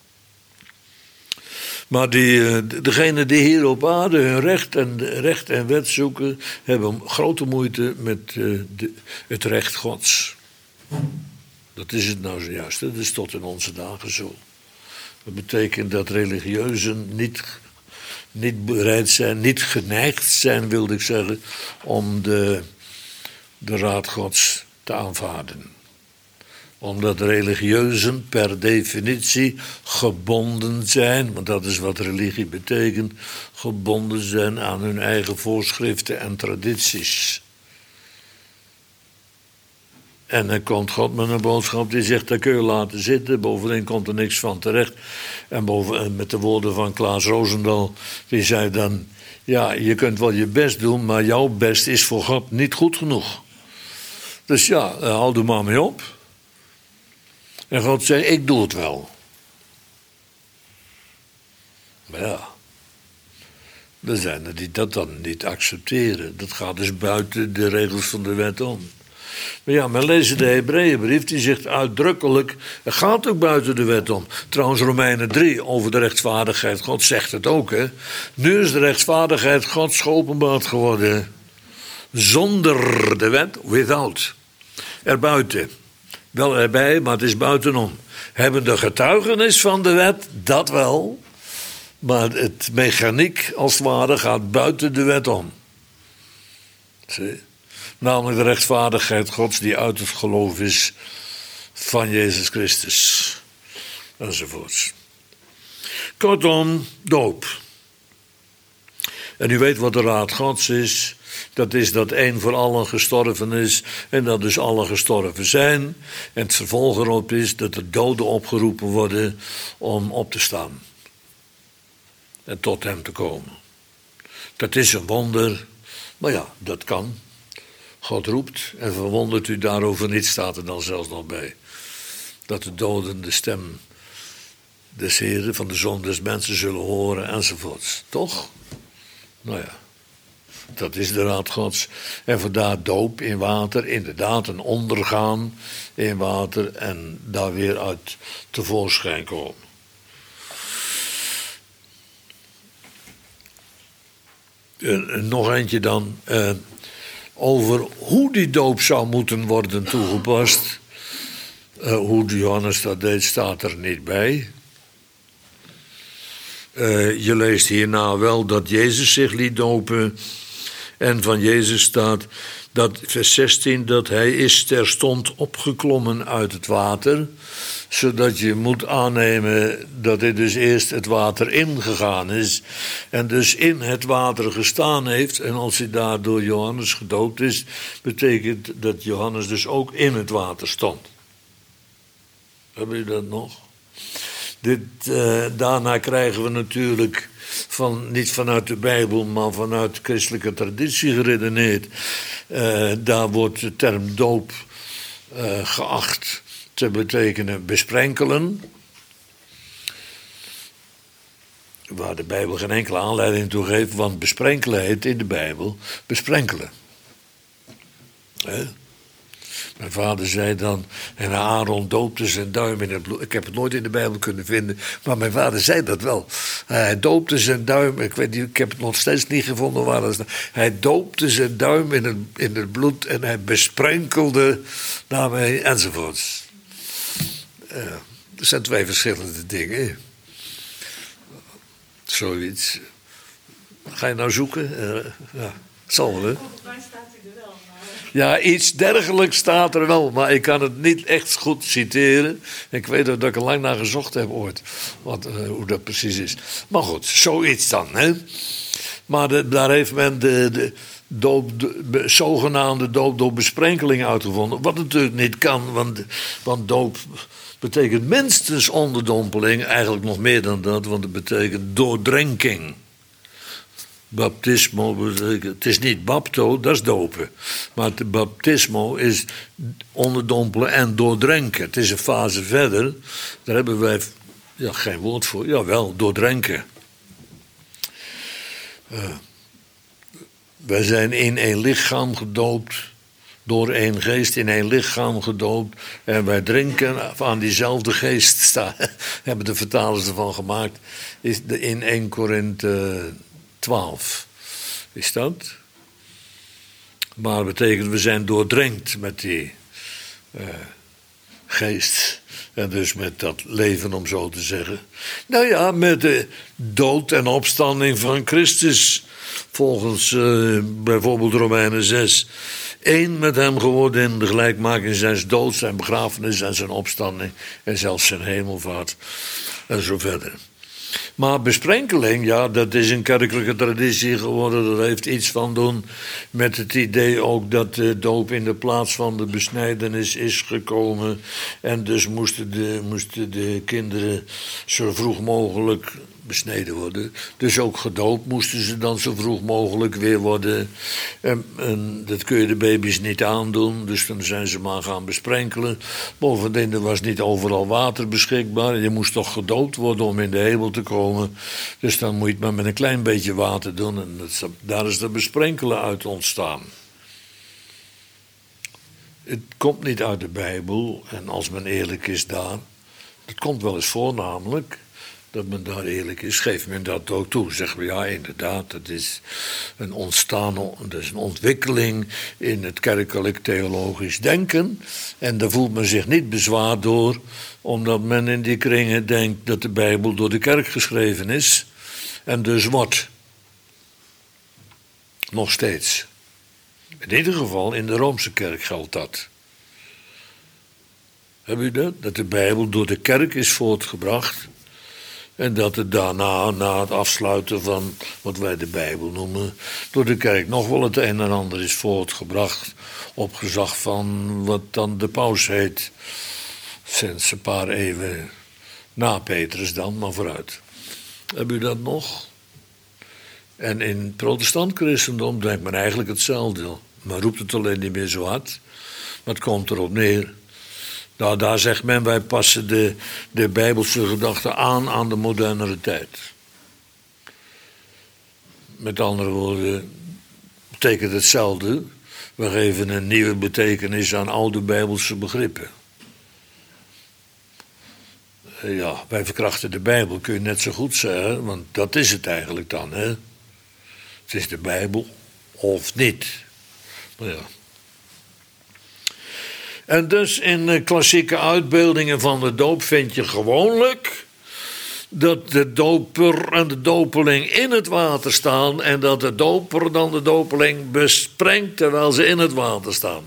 Maar die, degenen die hier op aarde hun recht en, recht en wet zoeken, hebben grote moeite met uh, de, het recht Gods. Dat is het nou zojuist, dat is tot in onze dagen zo. Dat betekent dat religieuzen niet, niet bereid zijn, niet geneigd zijn, wilde ik zeggen, om de, de raad Gods te aanvaarden. Omdat religieuzen per definitie gebonden zijn, want dat is wat religie betekent, gebonden zijn aan hun eigen voorschriften en tradities. En dan komt God met een boodschap die zegt, dat kun je laten zitten, bovendien komt er niks van terecht. En, boven, en met de woorden van Klaas Rosendaal, die zei dan, ja, je kunt wel je best doen, maar jouw best is voor God niet goed genoeg. Dus ja, hou er maar mee op. En God zei, ik doe het wel. Maar ja, er zijn er die dat dan niet accepteren. Dat gaat dus buiten de regels van de wet om. Maar ja, men leest de Hebreeënbrief, die zegt uitdrukkelijk, het gaat ook buiten de wet om. Trouwens, Romeinen drie over de rechtvaardigheid God zegt het ook, hè. Nu is de rechtvaardigheid Gods geopenbaard geworden. Zonder de wet, without. Erbuiten. Wel erbij, maar het is buitenom. Hebben de getuigenis van de wet, dat wel. Maar het mechaniek, als het ware, gaat buiten de wet om. Zie? Namelijk de rechtvaardigheid Gods die uit het geloof is van Jezus Christus. Enzovoorts. Kortom, doop. En u weet wat de raad Gods is. Dat is dat één voor allen gestorven is en dat dus allen gestorven zijn. En het vervolg erop is dat de doden opgeroepen worden om op te staan. En tot hem te komen. Dat is een wonder, maar ja, dat kan. God roept en verwondert u daarover niet, staat er dan zelfs nog bij. Dat de doden de stem des Heren, van de Zoon des mensen zullen horen enzovoorts. Toch? Nou ja. Dat is de raad Gods. En vandaar doop in water, inderdaad een ondergaan in water en daar weer uit tevoorschijn komen. En nog eentje dan, eh, over hoe die doop zou moeten worden toegepast. Uh, hoe Johannes dat deed, staat er niet bij. Uh, je leest hierna wel dat Jezus zich liet dopen. En van Jezus staat, dat, vers zestien, dat hij is terstond opgeklommen uit het water. Zodat je moet aannemen dat hij dus eerst het water ingegaan is. En dus in het water gestaan heeft. En als hij daar door Johannes gedoopt is, betekent dat Johannes dus ook in het water stond. Hebben jullie dat nog? Dit, uh, daarna krijgen we natuurlijk, van, niet vanuit de Bijbel, maar vanuit christelijke traditie geredeneerd. Uh, daar wordt de term doop uh, geacht te betekenen besprenkelen. Waar de Bijbel geen enkele aanleiding toe geeft, want besprenkelen heet in de Bijbel besprenkelen. He? Mijn vader zei dan, en Aaron doopte zijn duim in het bloed. Ik heb het nooit in de Bijbel kunnen vinden, maar mijn vader zei dat wel. Hij doopte zijn duim, ik weet niet, ik heb het nog steeds niet gevonden waar dat is. Hij doopte zijn duim in het, in het bloed en hij besprenkelde daarmee enzovoorts. Uh, er zijn twee verschillende dingen. Zoiets. Ga je nou zoeken? Uh, ja, het zal wel, hè? Ja, iets dergelijks staat er wel, maar ik kan het niet echt goed citeren. Ik weet dat ik er lang naar gezocht heb ooit, wat, uh, hoe dat precies is. Maar goed, zoiets dan, hè. Maar de, daar heeft men de, de, doop, de, zogenaamde doop door besprenkeling uitgevonden. Wat natuurlijk niet kan, want, want doop betekent minstens onderdompeling. Eigenlijk nog meer dan dat, want het betekent doordrenking. Baptismo betekent, het is niet bapto, dat is dopen. Maar het baptismo is onderdompelen en doordrenken. Het is een fase verder. Daar hebben wij ja, geen woord voor. Jawel, doordrenken. Uh, wij zijn in één lichaam gedoopt. Door één geest in één lichaam gedoopt. En wij drinken aan diezelfde geest. Staan, hebben de vertalers ervan gemaakt. Is in Eerste Korinthe twaalf. Is dat? Maar dat betekent we zijn doordrenkt met die uh, geest. En dus met dat leven, om zo te zeggen. Nou ja, met de dood en opstanding van Christus. Volgens uh, bijvoorbeeld Romeinen zes. Eén met hem geworden in de gelijkmaking zijn dood, zijn begrafenis en zijn opstanding. En zelfs zijn hemelvaart. En zo verder. Maar besprenkeling, ja, dat is een kerkelijke traditie geworden. Dat heeft iets van doen met het idee ook dat de doop in de plaats van de besnijdenis is gekomen. En dus moesten de, moesten de kinderen zo vroeg mogelijk besneden worden. Dus ook gedoopt moesten ze dan zo vroeg mogelijk weer worden. En, en dat kun je de baby's niet aandoen, dus dan zijn ze maar gaan besprenkelen. Bovendien, er was niet overal water beschikbaar. Je moest toch gedoopt worden om in de hemel te komen. Dus dan moet je het maar met een klein beetje water doen. En dat, daar is de besprenkelen uit ontstaan. Het komt niet uit de Bijbel. En als men eerlijk is daar, het komt wel eens voor namelijk, dat men daar eerlijk is, geeft men dat ook toe. Zeggen we, ja, inderdaad, dat is een ontstaan, dat is een ontwikkeling in het kerkelijk theologisch denken. En daar voelt men zich niet bezwaard door, omdat men in die kringen denkt dat de Bijbel door de kerk geschreven is. En dus wordt. Nog steeds. In ieder geval in de Roomse kerk geldt dat. Heb u dat? Dat de Bijbel door de kerk is voortgebracht. En dat het daarna, na het afsluiten van wat wij de Bijbel noemen, door de kerk nog wel het een en ander is voortgebracht. Op gezag van wat dan de paus heet. Sinds een paar eeuwen na Petrus dan, maar vooruit. Heb u dat nog? En in het protestant christendom denkt men eigenlijk hetzelfde. Men roept het alleen niet meer zo hard. Maar het komt erop neer. Nou, daar zegt men, wij passen de, de Bijbelse gedachten aan aan de modernere tijd. Met andere woorden, betekent hetzelfde. We geven een nieuwe betekenis aan oude Bijbelse begrippen. Ja, wij verkrachten de Bijbel, kun je net zo goed zeggen, want dat is het eigenlijk dan, hè. Het is de Bijbel of niet. Maar ja. En dus in de klassieke uitbeeldingen van de doop vind je gewoonlijk dat de doper en de dopeling in het water staan en dat de doper dan de dopeling besprengt terwijl ze in het water staan.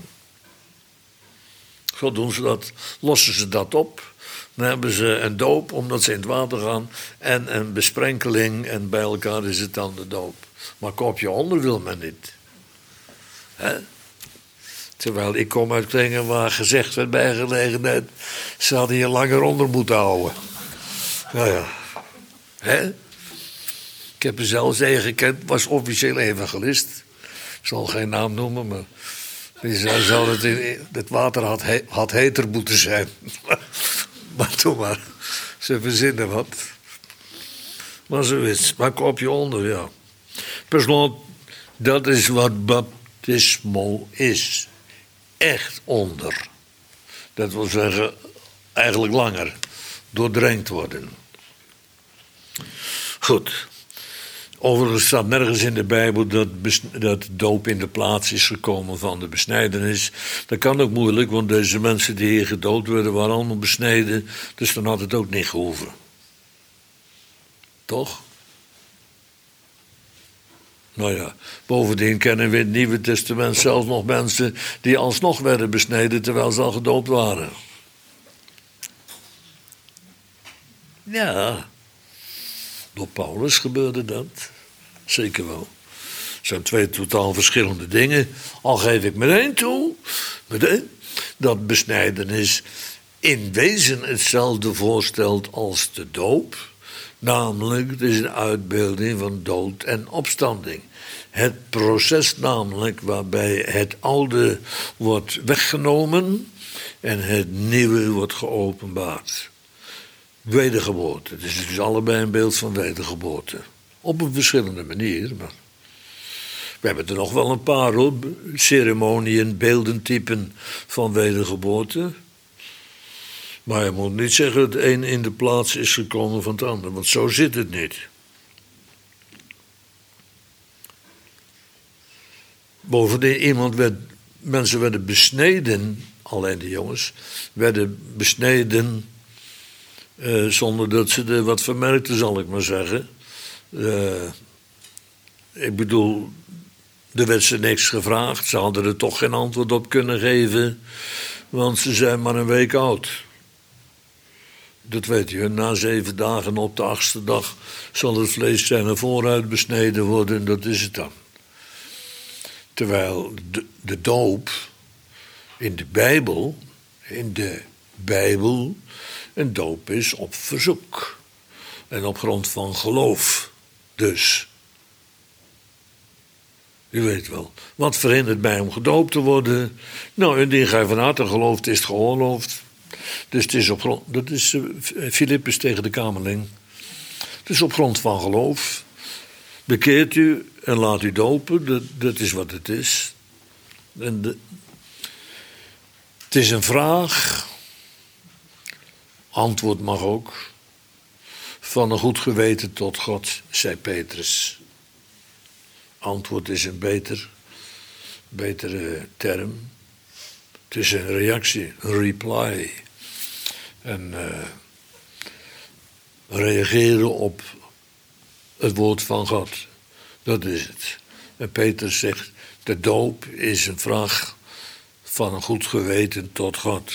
Zo doen ze dat, lossen ze dat op. Dan hebben ze een doop omdat ze in het water gaan en een besprenkeling en bij elkaar is het dan de doop. Maar kopje onder wil men niet. Hè? Terwijl ik kom uit kringen waar gezegd werd bij gelegenheid, ze hadden je langer onder moeten houden. Nou ja. Hè? Ik heb er zelfs een gekend, was officieel evangelist. Ik zal geen naam noemen, maar die zei zou het, in, het water had, he, had heter moeten zijn. Maar toen maar, ze verzinnen wat. Maar zo is het. Maar kopje onder, ja. Per slot, dat is wat baptismo is. Echt onder. Dat wil zeggen, eigenlijk langer. Doordrenkt worden. Goed. Overigens staat nergens in de Bijbel dat, bes- dat doop in de plaats is gekomen van de besnijdenis. Dat kan ook moeilijk, want deze mensen die hier gedoopt werden, waren allemaal besneden. Dus dan had het ook niet gehoeven. Toch? Nou ja, bovendien kennen we in het Nieuwe Testament zelfs nog mensen die alsnog werden besneden terwijl ze al gedoopt waren. Ja, door Paulus gebeurde dat. Zeker wel. zijn twee totaal verschillende dingen. Al geef ik meteen toe, meteen, dat besnijdenis in wezen hetzelfde voorstelt als de doop. Namelijk, het is een uitbeelding van dood en opstanding. Het proces namelijk waarbij het oude wordt weggenomen en het nieuwe wordt geopenbaard. Wedergeboorte. Het is dus allebei een beeld van wedergeboorte. Op een verschillende manier. Maar we hebben er nog wel een paar hoor. Ceremonieën, beeldentypen van wedergeboorte. Maar je moet niet zeggen dat het een in de plaats is gekomen van het ander. Want zo zit het niet. Bovendien, iemand werd, mensen werden besneden, alleen de jongens, werden besneden uh, zonder dat ze er wat vermerkten, zal ik maar zeggen. Uh, ik bedoel, er werd ze niks gevraagd, ze hadden er toch geen antwoord op kunnen geven, want ze zijn maar een week oud. Dat weet je, na zeven dagen op de achtste dag zal het vlees zijn er vooruit besneden worden en dat is het dan. Terwijl de, de doop in de Bijbel, in de Bijbel, een doop is op verzoek. En op grond van geloof. Dus, u weet wel, wat verhindert mij om gedoopt te worden? Nou, indien gij van harte gelooft, is het geoorloofd. Dus het is op grond, dat is uh, Filippus tegen de Kamerling. Het is op grond van geloof. Bekeert u en laat u dopen, dat, dat is wat het is. En de, het is een vraag, antwoord mag ook, van een goed geweten tot God, zei Petrus. Antwoord is een beter, betere term. Het is een reactie, een reply. En uh, reageren op het woord van God. Dat is het. En Petrus zegt, de doop is een vraag van een goed geweten tot God.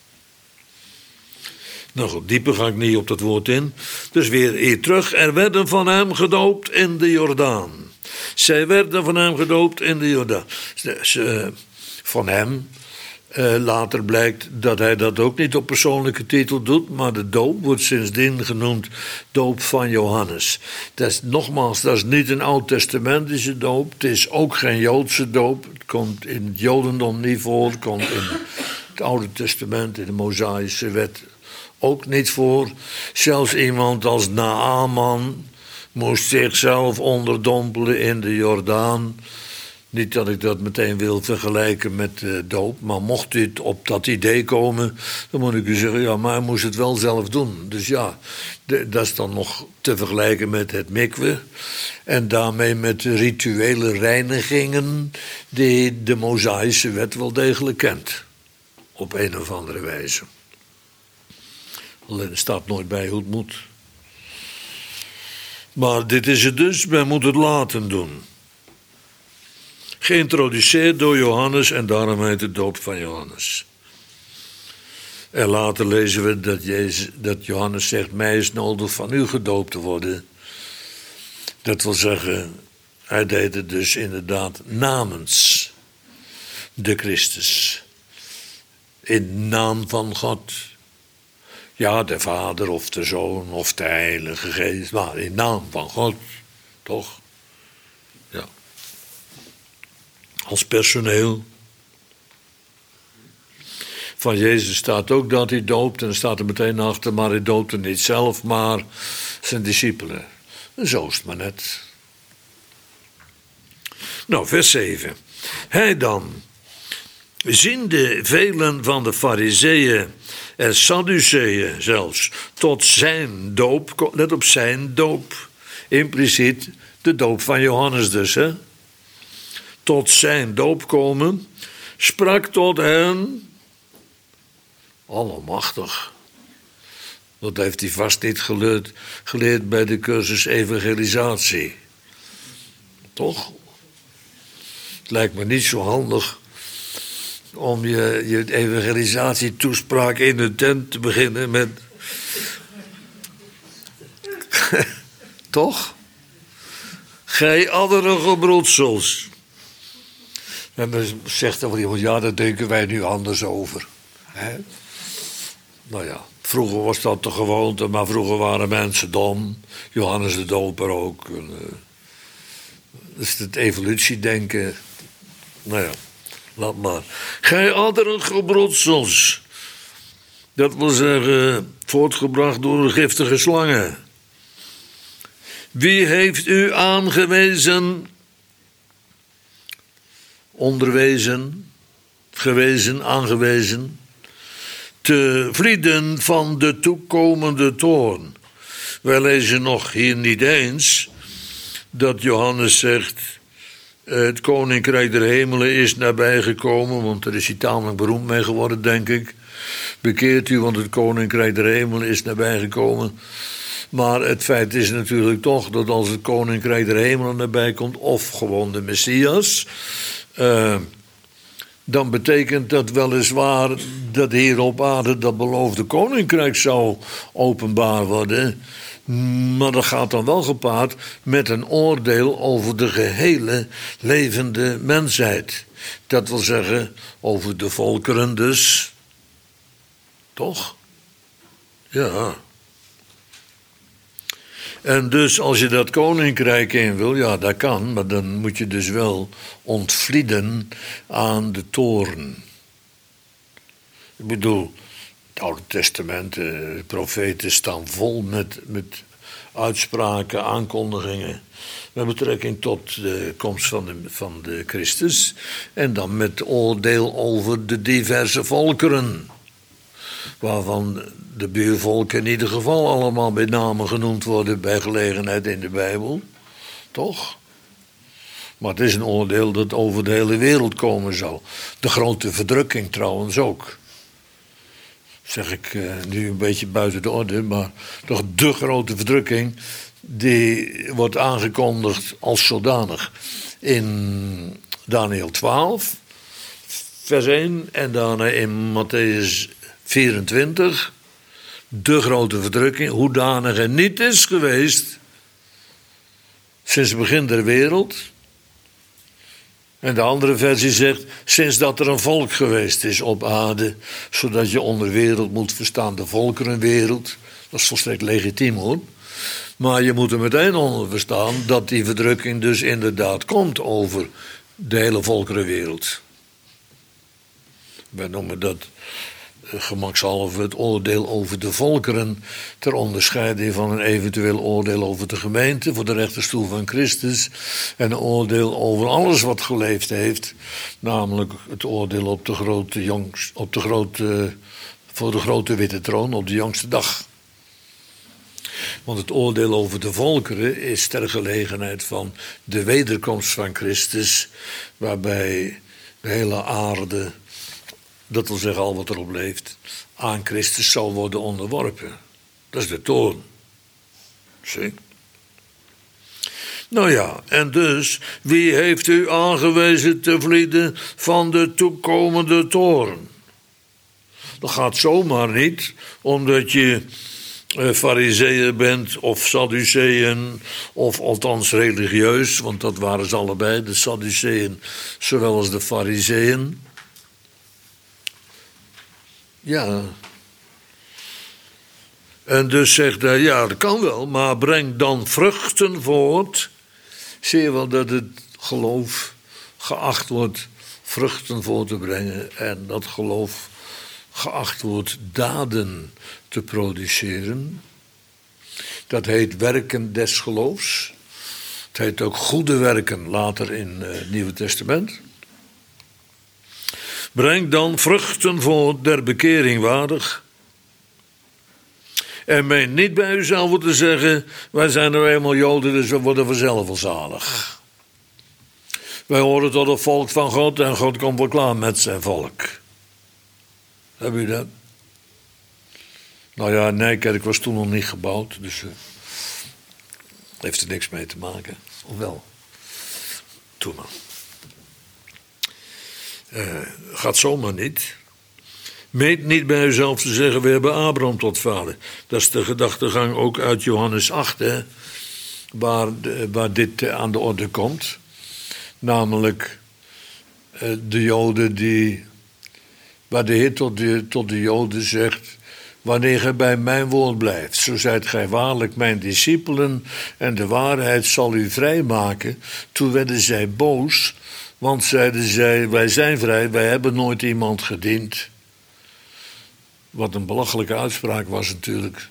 Nou goed, dieper ga ik niet op dat woord in. Dus weer hier terug. Er werden van hem gedoopt in de Jordaan. Zij werden van hem gedoopt in de Jordaan. Dus, uh, van hem. Uh, later blijkt dat hij dat ook niet op persoonlijke titel doet, maar de doop wordt sindsdien genoemd doop van Johannes. Dat is, nogmaals, dat is niet een oud-testamentische doop, het is ook geen Joodse doop, het komt in het Jodendom niet voor, het komt in het Oude Testament, in de Mosaïsche wet ook niet voor. Zelfs iemand als Naaman moest zichzelf onderdompelen in de Jordaan. Niet dat ik dat meteen wil vergelijken met uh, doop, maar mocht u op dat idee komen, dan moet ik u zeggen, ja, maar hij moest het wel zelf doen. Dus ja, de, dat is dan nog te vergelijken met het mikwe en daarmee met de rituele reinigingen die de Mosaïsche wet wel degelijk kent. Op een of andere wijze. Alleen er staat nooit bij hoe het moet. Maar dit is het dus, men moet het laten doen. Geïntroduceerd door Johannes en daarom heet het doop van Johannes. En later lezen we dat, Jezus, dat Johannes zegt, mij is nodig van u gedoopt te worden. Dat wil zeggen, hij deed het dus inderdaad namens de Christus. In naam van God. Ja, de Vader of de Zoon of de Heilige Geest, maar in naam van God, toch? Ja. Als personeel. Van Jezus staat ook dat hij doopt. En er staat er meteen achter, maar hij doopte niet zelf, maar zijn discipelen. En zo is het maar net. Nou, vers zeven. Hij dan, ziende velen van de Farizeeën en Sadduceeën zelfs, tot zijn doop, let op zijn doop, impliciet de doop van Johannes dus, hè? Tot zijn doop komen, sprak tot hen, allemachtig. Dat heeft hij vast niet geleerd, geleerd bij de cursus evangelisatie. Toch? Het lijkt me niet zo handig om je, je evangelisatietoespraak in de tent te beginnen met... gij adderige broedsels. En dan zegt er wel iemand, ja, daar denken wij nu anders over. Hè? Nou ja, vroeger was dat de gewoonte, maar vroeger waren mensen dom. Johannes de Doper ook. En, uh, dus het evolutiedenken. Nou ja, laat maar. Gij adderige broedsels. Dat wil zeggen, voortgebracht door giftige slangen. Wie heeft u aangewezen, onderwezen, gewezen, aangewezen, te vlieden van de toekomende toorn? Wij lezen nog hier niet eens dat Johannes zegt, het koninkrijk der hemelen is nabijgekomen, want daar is hij tamelijk beroemd mee geworden, denk ik. Bekeert u, want het koninkrijk der hemelen is nabijgekomen. Maar het feit is natuurlijk toch dat als het koninkrijk der hemelen nabij komt, of gewoon de Messias, uh, dan betekent dat weliswaar dat hier op aarde dat beloofde koninkrijk zou openbaar worden. Maar dat gaat dan wel gepaard met een oordeel over de gehele levende mensheid. Dat wil zeggen, over de volkeren dus. Toch? Ja. En dus als je dat koninkrijk in wil, ja, dat kan, maar dan moet je dus wel ontvlieden aan de toorn. Ik bedoel, het Oude Testament, de profeten staan vol met, met uitspraken, aankondigingen, met betrekking tot de komst van de, van de Christus, en dan met oordeel over de diverse volkeren, waarvan de buurvolken in ieder geval allemaal bij name genoemd worden bij gelegenheid in de Bijbel. Toch? Maar het is een oordeel dat over de hele wereld komen zal. De grote verdrukking trouwens ook. Zeg ik uh, nu een beetje buiten de orde, maar toch de grote verdrukking, die wordt aangekondigd als zodanig in Daniël twaalf, vers één, en daarna in Matthäus vierentwintig, de grote verdrukking, hoedanig er niet is geweest sinds het begin der wereld. En de andere versie zegt, sinds dat er een volk geweest is op aarde, zodat je onder wereld moet verstaan de volkerenwereld. Dat is volstrekt legitiem hoor. Maar je moet er meteen onder verstaan dat die verdrukking dus inderdaad komt over de hele volkerenwereld. Wij noemen dat gemakshalve het oordeel over de volkeren, ter onderscheiding van een eventueel oordeel over de gemeente voor de rechterstoel van Christus, en een oordeel over alles wat geleefd heeft, namelijk het oordeel op de grote jongs, op de grote, voor de grote witte troon op de jongste dag. Want het oordeel over de volkeren is ter gelegenheid van de wederkomst van Christus, waarbij de hele aarde, dat wil zeggen al wat erop leeft, aan Christus zal worden onderworpen. Dat is de toorn. Zie? Nou ja, en dus, wie heeft u aangewezen te vlieden van de toekomende toorn? Dat gaat zomaar niet, omdat je uh, Farizeeën bent of Sadduceeën, of althans religieus, want dat waren ze allebei, de Sadduceeën zowel als de Farizeeën. Ja. En dus zegt hij, ja, dat kan wel, maar breng dan vruchten voort. Zie je wel dat het geloof geacht wordt vruchten voort te brengen en dat geloof geacht wordt daden te produceren. Dat heet werken des geloofs. Het heet ook goede werken later in het Nieuwe Testament. Breng dan vruchten voort der bekering waardig. En meen niet bij uzelf te zeggen, wij zijn nou eenmaal Joden, dus we worden vanzelf wel zalig. Wij horen tot het volk van God en God komt wel klaar met zijn volk. Heb je dat? Nou ja, Nijkerk was toen nog niet gebouwd, dus uh, heeft er niks mee te maken. Of wel? Toen maar. Uh, gaat zomaar niet. Meet niet bij uzelf te zeggen, we hebben Abraham tot vader. Dat is de gedachtegang ook uit Johannes acht, hè, waar, waar dit aan de orde komt. Namelijk de Joden die, waar de Heer tot de, tot de Joden zegt: wanneer gij bij mijn woord blijft, zo zijt gij waarlijk mijn discipelen en de waarheid zal u vrijmaken. Toen werden zij boos, want zeiden zij: wij zijn vrij, wij hebben nooit iemand gediend. Wat een belachelijke uitspraak was natuurlijk.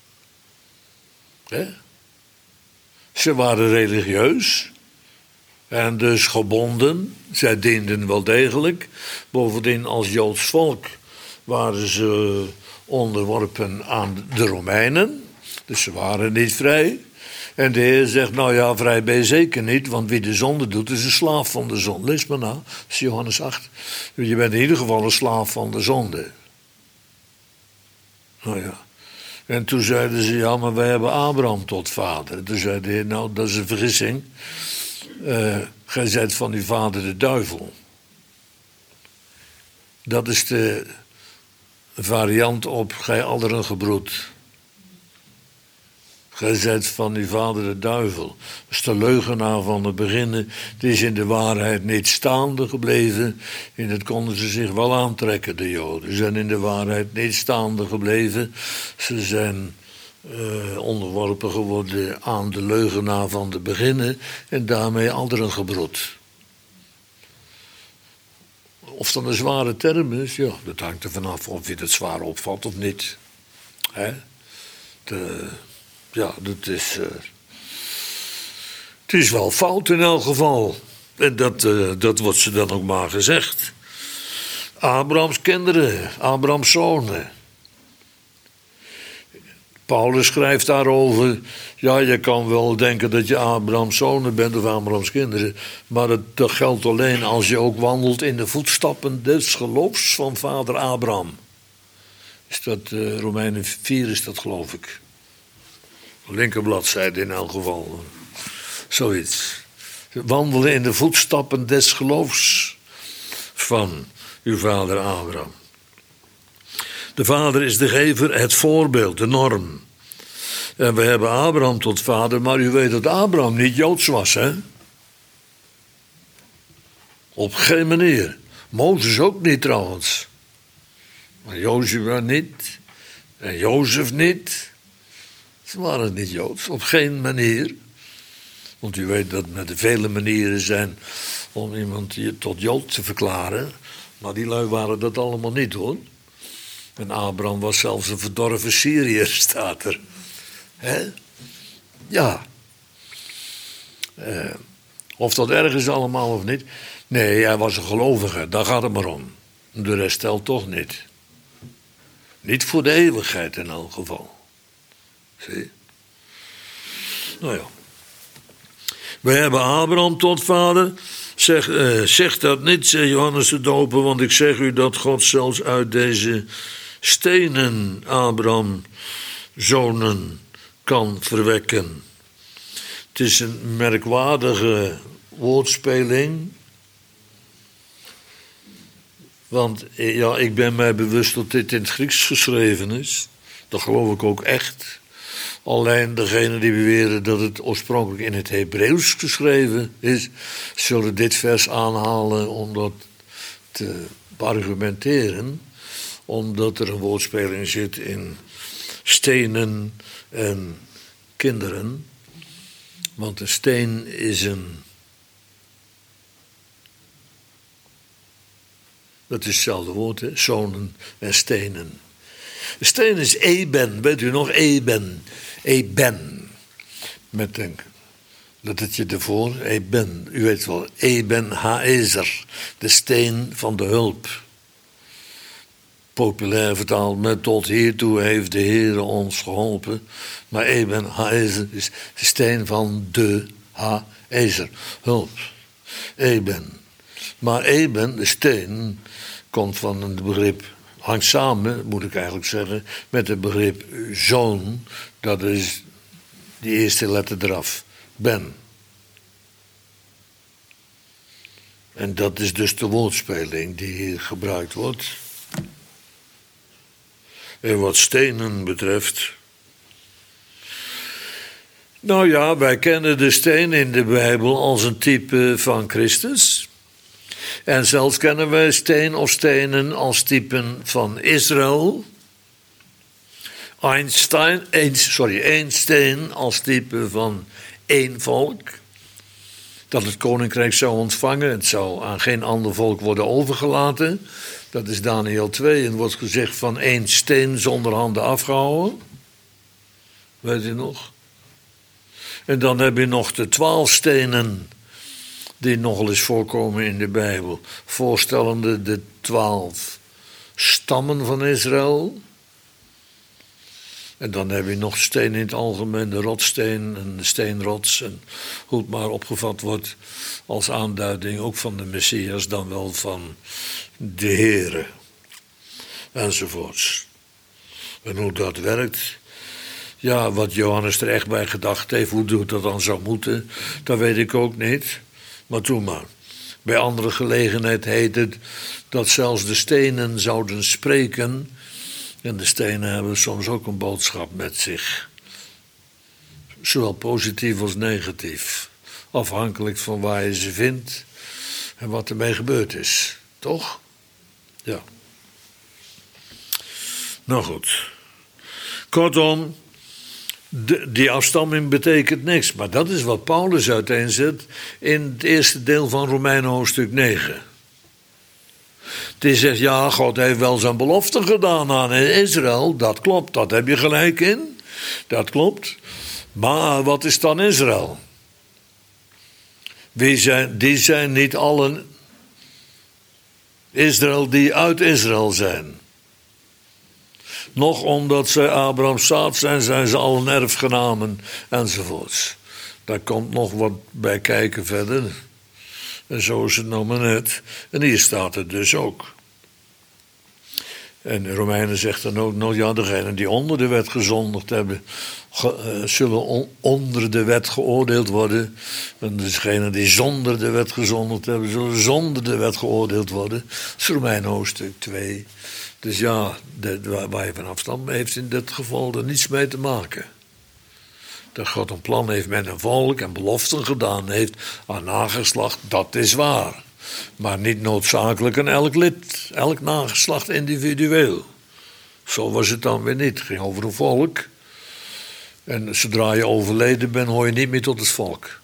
He? Ze waren religieus en dus gebonden. Zij dienden wel degelijk. Bovendien als Joods volk waren ze onderworpen aan de Romeinen. Dus ze waren niet vrij. En de Heer zegt: nou ja, vrij ben je zeker niet, want wie de zonde doet is een slaaf van de zonde. Lees maar na, dat is Johannes acht. Je bent in ieder geval een slaaf van de zonde. Nou ja. En toen zeiden ze: ja, maar wij hebben Abraham tot vader. Toen zei de Heer: nou, dat is een vergissing. Uh, gij zijt van uw vader de duivel. Dat is de variant op: gij alderen gebroed. Gij zijt van uw vader de duivel. Dat is de leugenaar van het begin. Die is in de waarheid niet staande gebleven. En dat konden ze zich wel aantrekken, de Joden. Ze zijn in de waarheid niet staande gebleven. Ze zijn uh, onderworpen geworden aan de leugenaar van het begin. En daarmee alderen gebroed. Of dat een zware term is, ja, dat hangt er vanaf of je het zwaar opvalt of niet. Hè? De... Ja, dat is, uh, het is wel fout in elk geval. En dat, uh, dat wordt ze dan ook maar gezegd. Abrahams kinderen, Abrahams zonen. Paulus schrijft daarover: ja, je kan wel denken dat je Abrahams zonen bent of Abrahams kinderen, maar dat, dat geldt alleen als je ook wandelt in de voetstappen des geloofs van vader Abraham. Is dat uh, Romeinen vier is dat, geloof ik. Linkerbladzijde in elk geval. Zoiets. Wandelen in de voetstappen des geloofs van uw vader Abraham. De vader is de gever, het voorbeeld, de norm. En we hebben Abraham tot vader, maar u weet dat Abraham niet Joods was, hè? Op geen manier. Mozes ook niet trouwens. Maar Jozua niet. En Jozef niet. Ze waren niet Joods, op geen manier. Want u weet dat er vele manieren zijn om iemand hier tot Jood te verklaren. Maar die lui waren dat allemaal niet, hoor. En Abraham was zelfs een verdorven Syriër, staat er. Hè? Ja. Uh, of dat erg is allemaal of niet. Nee, hij was een gelovige, daar gaat het maar om. De rest telt toch niet. Niet voor de eeuwigheid in elk geval. Zie? Nou ja. We hebben Abraham tot vader. Zeg, uh, zeg dat niet, zei Johannes de Doper, want ik zeg u dat God zelfs uit deze stenen Abraham zonen kan verwekken. Het is een merkwaardige woordspeling. Want ja, ik ben mij bewust dat dit in het Grieks geschreven is. Dat geloof ik ook echt. Alleen degenen die beweren dat het oorspronkelijk in het Hebreeuws geschreven is, zullen dit vers aanhalen om dat te argumenteren. Omdat er een woordspeling zit in stenen en kinderen. Want een steen is een... Dat is hetzelfde woord, hè? Zonen en stenen. Een steen is eben, weet u nog? Eben. Eben. Met een lettertje ervoor. Eben. U weet wel. Eben Haezer. De steen van de hulp. Populair vertaald met tot hiertoe heeft de Heer ons geholpen. Maar Eben Haezer is de steen van de Haezer. Hulp. Eben. Maar Eben, de steen, komt van het begrip, hangt samen, moet ik eigenlijk zeggen, met het begrip zoon. Dat is die eerste letter eraf. Ben. En dat is dus de woordspeling die hier gebruikt wordt. En wat stenen betreft, Nou ja, wij kennen de steen in de Bijbel als een type van Christus. En zelfs kennen wij steen of stenen als typen van Israël. Einstein, een, sorry, één steen als type van één volk. Dat het koninkrijk zou ontvangen. Het zou aan geen ander volk worden overgelaten. Dat is Daniël twee. En wordt gezegd van één steen zonder handen afgehouden. Weet je nog? En dan heb je nog de twaalf stenen die nogal eens voorkomen in de Bijbel. Voorstellende de twaalf stammen van Israël. En dan heb je nog steen in het algemeen, de rotsteen en de steenrots. En hoe het maar opgevat wordt als aanduiding ook van de Messias, dan wel van de Heere. Enzovoorts. En hoe dat werkt, ja, wat Johannes er echt bij gedacht heeft, hoe dat dan zou moeten, dat weet ik ook niet. Maar toen maar. Bij andere gelegenheid heet het dat zelfs de stenen zouden spreken. En de stenen hebben soms ook een boodschap met zich. Zowel positief als negatief. Afhankelijk van waar je ze vindt en wat ermee gebeurd is. Toch? Ja. Nou goed. Kortom, de, die afstamming betekent niks. Maar dat is wat Paulus uiteenzet in het eerste deel van Romeinen hoofdstuk negen. Die zegt, ja, God heeft wel zijn belofte gedaan aan Israël. Dat klopt, dat heb je gelijk in. Dat klopt. Maar wat is dan Israël? Wie zijn, die zijn niet allen Israël die uit Israël zijn. Nog omdat zij Abrahams zaad zijn, zijn ze allen erfgenamen enzovoorts. Daar komt nog wat bij kijken verder. En zo is het nou maar net. En hier staat het dus ook. En de Romeinen zegt dan ook nog, ja, degenen die onder de wet gezondigd hebben, ge, uh, zullen on, onder de wet geoordeeld worden. En degenen die zonder de wet gezondigd hebben, zullen zonder de wet geoordeeld worden. Dat is Romeinen hoofdstuk twee. Dus ja, de, waar, waar je van afstand heeft in dit geval er niets mee te maken. Dat God een plan heeft met een volk en beloften gedaan heeft aan nageslacht, dat is waar. Maar niet noodzakelijk aan elk lid, elk nageslacht individueel. Zo was het dan weer niet. Het ging over een volk. En zodra je overleden bent, hoor je niet meer tot het volk.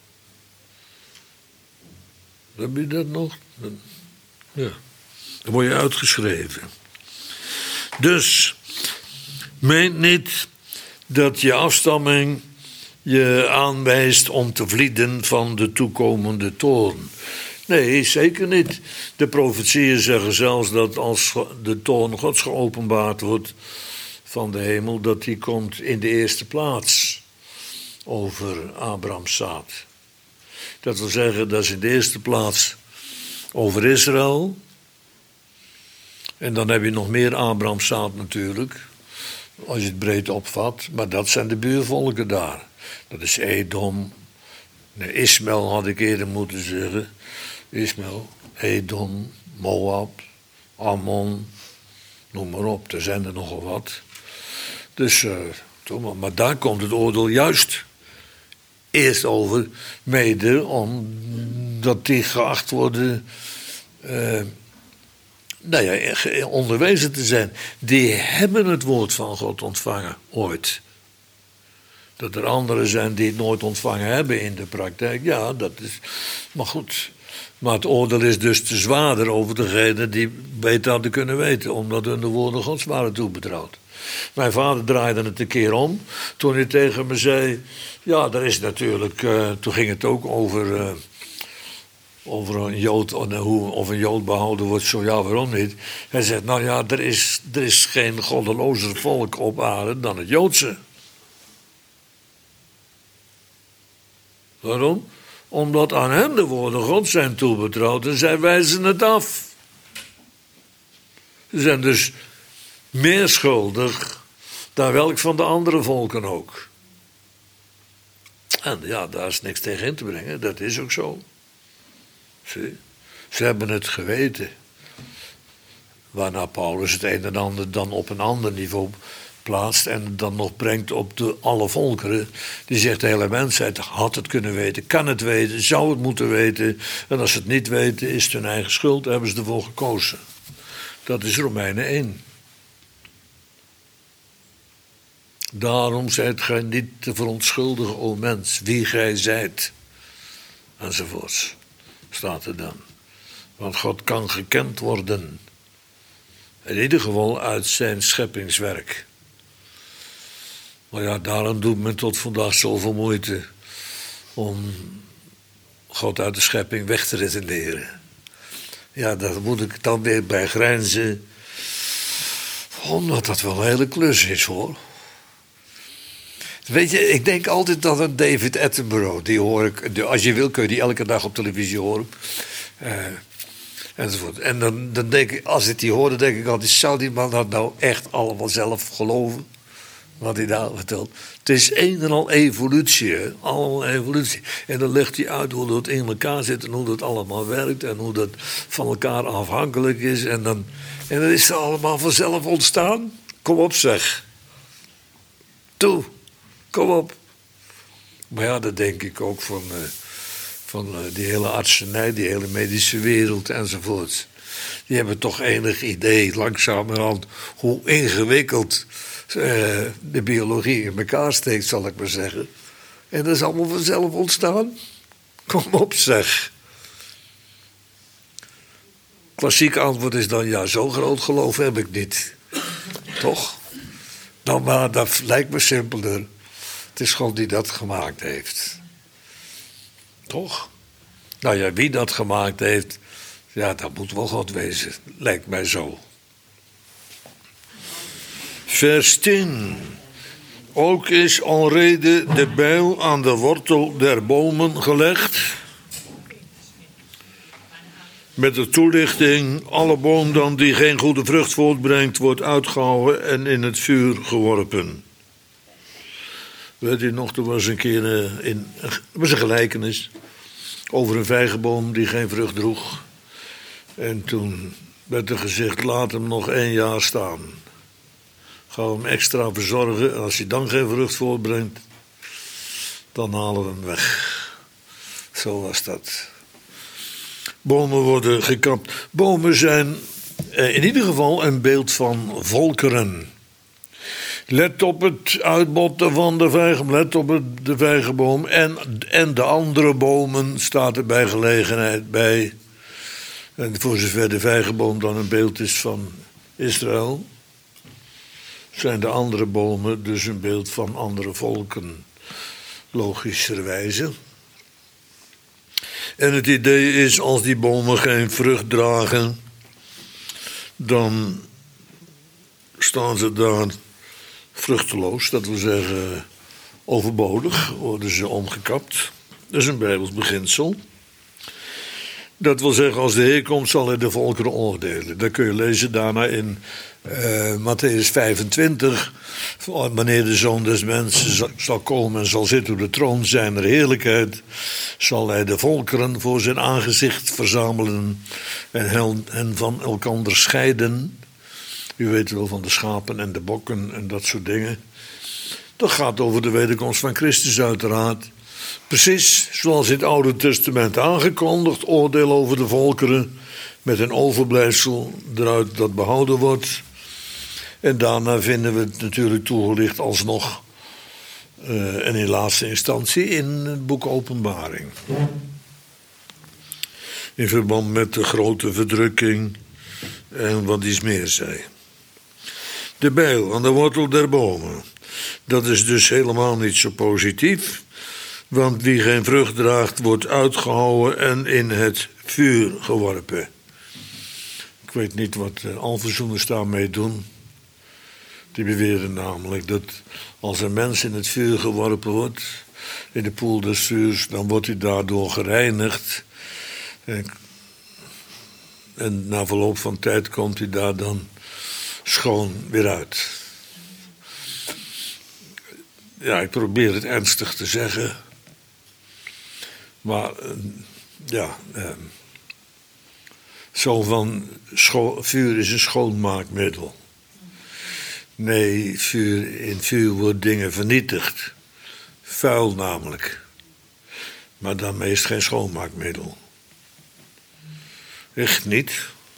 Heb je dat nog? Ja. Dan word je uitgeschreven. Dus, meent niet dat je afstamming je aanwijst om te vlieden van de toekomende toorn. Nee, zeker niet. De profetieën zeggen zelfs dat als de toorn Gods geopenbaard wordt van de hemel, dat die komt in de eerste plaats over Abrahams zaad. Dat wil zeggen, dat is in de eerste plaats over Israël. En dan heb je nog meer Abrahams zaad natuurlijk, als je het breed opvat. Maar dat zijn de buurvolken daar. Dat is Edom. Nee, Ismaël had ik eerder moeten zeggen. Ismaël, Edom, Moab, Ammon, noem maar op. Er zijn er nogal wat. Dus, uh, maar daar komt het oordeel juist eerst over. Mede omdat die geacht worden Uh, nou ja, onderwezen te zijn. Die hebben het woord van God ontvangen, ooit. Dat er anderen zijn die het nooit ontvangen hebben in de praktijk, ja, dat is. Maar goed. Maar het oordeel is dus te zwaarder over degenen die beter hadden kunnen weten, omdat hun de woorden Gods waren toebetrouwd. Mijn vader draaide het een keer om, toen hij tegen me zei, ja, er is natuurlijk, uh, toen ging het ook over, uh, over een Jood, of een Jood behouden wordt, zo ja, waarom niet? Hij zegt, nou ja, er is, er is geen goddelozer volk op aarde dan het Joodse. Waarom? Omdat aan hem de woorden God zijn toebetrouwd en zij wijzen het af. Ze zijn dus meer schuldig dan welk van de andere volken ook. En ja, daar is niks tegen in te brengen, dat is ook zo. Zie? Ze hebben het geweten. Waarna Paulus het een en ander dan op een ander niveau plaatst en het dan nog brengt op de alle volkeren. Die zegt de hele mensheid had het kunnen weten, kan het weten, zou het moeten weten. En als ze het niet weten is het hun eigen schuld, daar hebben ze ervoor gekozen. Dat is Romeinen één. Daarom zijt gij niet te verontschuldigen, o mens, wie gij zijt. Enzovoorts, staat er dan. Want God kan gekend worden. In ieder geval uit zijn scheppingswerk. Maar ja, daarom doet men tot vandaag zoveel moeite om God uit de schepping weg te redeneren. Ja, daar moet ik dan weer bij grijnzen. Omdat dat wel een hele klus is, hoor. Weet je, ik denk altijd dat een David Attenborough, die hoor ik, als je wil kun je die elke dag op televisie horen. Uh, enzovoort. En dan, dan denk ik, als ik die hoor, dan denk ik altijd, zou die man dat nou echt allemaal zelf geloven? Wat hij daar vertelt. Het is een en al evolutie, hè? Allemaal evolutie. En dan legt hij uit hoe dat in elkaar zit en hoe dat allemaal werkt en hoe dat van elkaar afhankelijk is. En dan, en dan is het allemaal vanzelf ontstaan. Kom op, zeg. Toe. Kom op. Maar ja, dat denk ik ook van, uh, van uh, die hele artsenij, die hele medische wereld enzovoort. Die hebben toch enig idee, langzamerhand, hoe ingewikkeld uh, de biologie in elkaar steekt, zal ik maar zeggen. En dat is allemaal vanzelf ontstaan. Kom op, zeg. Klassiek antwoord is dan, ja, zo groot geloof heb ik niet. Toch? Nou, maar dat lijkt me simpeler. Het is God die dat gemaakt heeft. Toch? Nou ja, wie dat gemaakt heeft, ja, dat moet wel God wezen. Lijkt mij zo. Vers tien. Ook is alrede de bijl aan de wortel der bomen gelegd. Met de toelichting, alle boom dan die geen goede vrucht voortbrengt, wordt uitgehouwen en in het vuur geworpen. Weet u nog, er was een keer uh, in, er was een gelijkenis over een vijgenboom die geen vrucht droeg. En toen werd er gezegd, laat hem nog één jaar staan. Ga hem extra verzorgen en als hij dan geen vrucht voortbrengt, dan halen we hem weg. Zo was dat. Bomen worden gekapt. Bomen zijn uh, in ieder geval een beeld van volkeren. Let op het uitbotten van de vijgenboom, let op het, de vijgenboom en, en de andere bomen staat er bij gelegenheid bij. En voor zover de vijgenboom dan een beeld is van Israël, zijn de andere bomen dus een beeld van andere volken, logischerwijze. En het idee is, als die bomen geen vrucht dragen, dan staan ze daar vruchteloos, dat wil zeggen overbodig, worden ze omgekapt. Dat is een Bijbels beginsel. Dat wil zeggen, als de Heer komt, zal hij de volkeren oordelen. Dat kun je lezen daarna in uh, Mattheüs vijfentwintig. Wanneer de Zoon des Mensen zal komen en zal zitten op de troon zijner heerlijkheid, zal hij de volkeren voor zijn aangezicht verzamelen en hen van elkander scheiden. U weet wel, van de schapen en de bokken en dat soort dingen. Dat gaat over de wederkomst van Christus uiteraard. Precies zoals in het Oude Testament aangekondigd, oordeel over de volkeren met een overblijfsel eruit dat behouden wordt. En daarna vinden we het natuurlijk toegelicht alsnog uh, en in laatste instantie in het boek Openbaring. In verband met de grote verdrukking en wat iets meer zei. De bijl aan de wortel der bomen. Dat is dus helemaal niet zo positief. Want wie geen vrucht draagt, wordt uitgehouwen en in het vuur geworpen. Ik weet niet wat de alverzoeners daarmee doen. Die beweren namelijk dat als een mens in het vuur geworpen wordt, in de poel des vuurs, dan wordt hij daardoor gereinigd. En, en na verloop van tijd komt hij daar dan schoon weer uit. Ja, ik probeer het ernstig te zeggen. Maar ja, eh, zo van scho- vuur is een schoonmaakmiddel. Nee, vuur, in vuur worden dingen vernietigd. Vuil namelijk. Maar daarmee is het geen schoonmaakmiddel. Echt niet.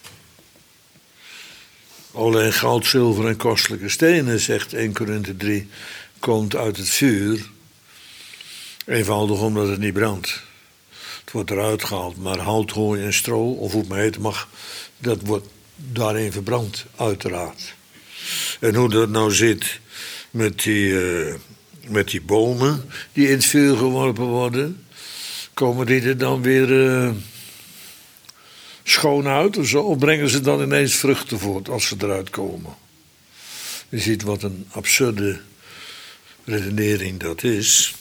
Alleen goud, zilver en kostelijke stenen, zegt Eerste Korinthe drie, komt uit het vuur. Eenvoudig omdat het niet brandt. Het wordt eruit gehaald, maar hout, hooi en stro, of hoe het maar heet mag, dat wordt daarin verbrand, uiteraard. En hoe dat nou zit met die, uh, met die bomen die in het vuur geworpen worden, komen die er dan weer uh, schoon uit of zo? Of brengen ze dan ineens vruchten voort als ze eruit komen? Je ziet wat een absurde redenering dat is.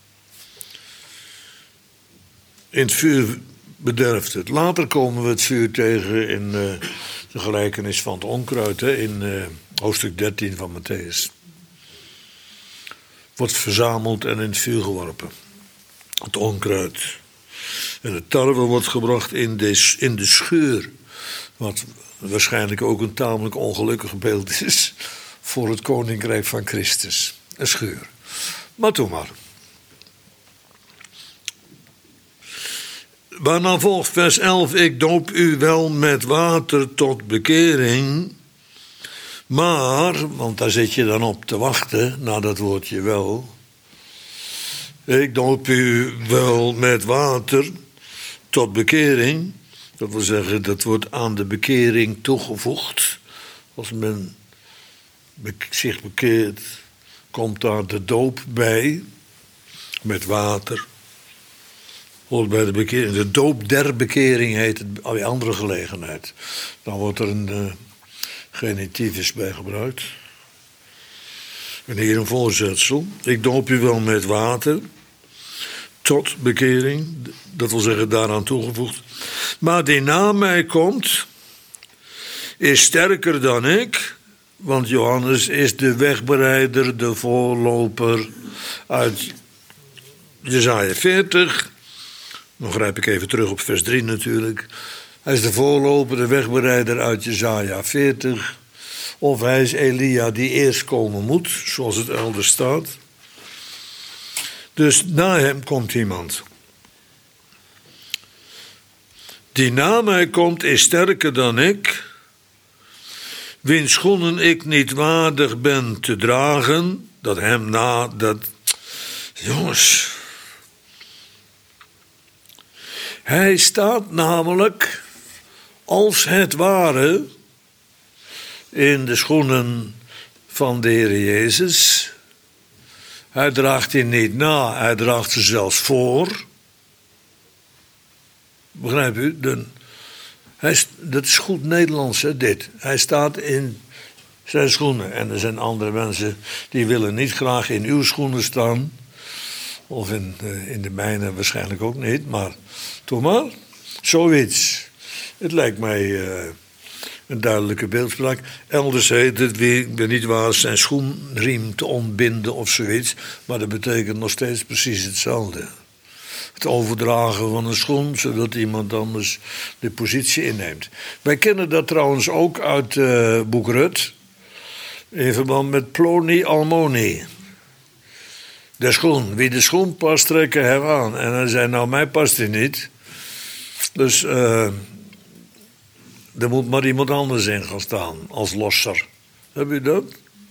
In het vuur bederft het. Later komen we het vuur tegen in uh, de gelijkenis van het onkruid, hè, in uh, hoofdstuk dertien van Mattheüs. Wordt verzameld en in het vuur geworpen. Het onkruid. En de tarwe wordt gebracht in de, in de scheur. Wat waarschijnlijk ook een tamelijk ongelukkig beeld is voor het koninkrijk van Christus. Een scheur. Maar toen maar. Waarna volgt vers elf. Ik doop u wel met water tot bekering. Maar, want daar zit je dan op te wachten, na dat woordje wel. Ik doop u wel met water tot bekering. Dat wil zeggen, dat wordt aan de bekering toegevoegd. Als men zich bekeert, komt daar de doop bij. Met water. Hoort bij de bekering. De doop der bekering heet het bij andere gelegenheid. Dan wordt er een uh, genitiefs bij gebruikt. En hier een voorzetsel. Ik doop u wel met water. Tot bekering. Dat wil zeggen daaraan toegevoegd. Maar die na mij komt. Is sterker dan ik. Want Johannes is de wegbereider. De voorloper. Uit Jesaja veertig. Dan grijp ik even terug op vers drie natuurlijk. Hij is de voorloper, de wegbereider uit Jesaja veertig. Of hij is Elia die eerst komen moet, zoals het elders staat. Dus na hem komt iemand. Die na mij komt is sterker dan ik. Wiens schoenen ik niet waardig ben te dragen. Dat hem na, dat... Jongens... Hij staat namelijk, als het ware, in de schoenen van de Heer Jezus. Hij draagt die niet na, hij draagt ze zelfs voor. Begrijp u? De, hij, dat is goed Nederlands, hè, dit. Hij staat in zijn schoenen. En er zijn andere mensen die willen niet graag in uw schoenen staan. Of in, in de mijne waarschijnlijk ook niet, maar... Toch maar, zoiets. Het lijkt mij uh, een duidelijke beeldspraak. Elders heet het, wie, ik ben niet waar, zijn schoenriem te ontbinden of zoiets. Maar dat betekent nog steeds precies hetzelfde. Het overdragen van een schoen, zodat iemand anders de positie inneemt. Wij kennen dat trouwens ook uit uh, boek Rut. In verband met Ploni Almoni. De schoen. Wie de schoen past, trekken hem aan. En hij zei, nou, mij past hij niet. Dus uh, er moet maar iemand anders in gaan staan, als losser. Heb je dat?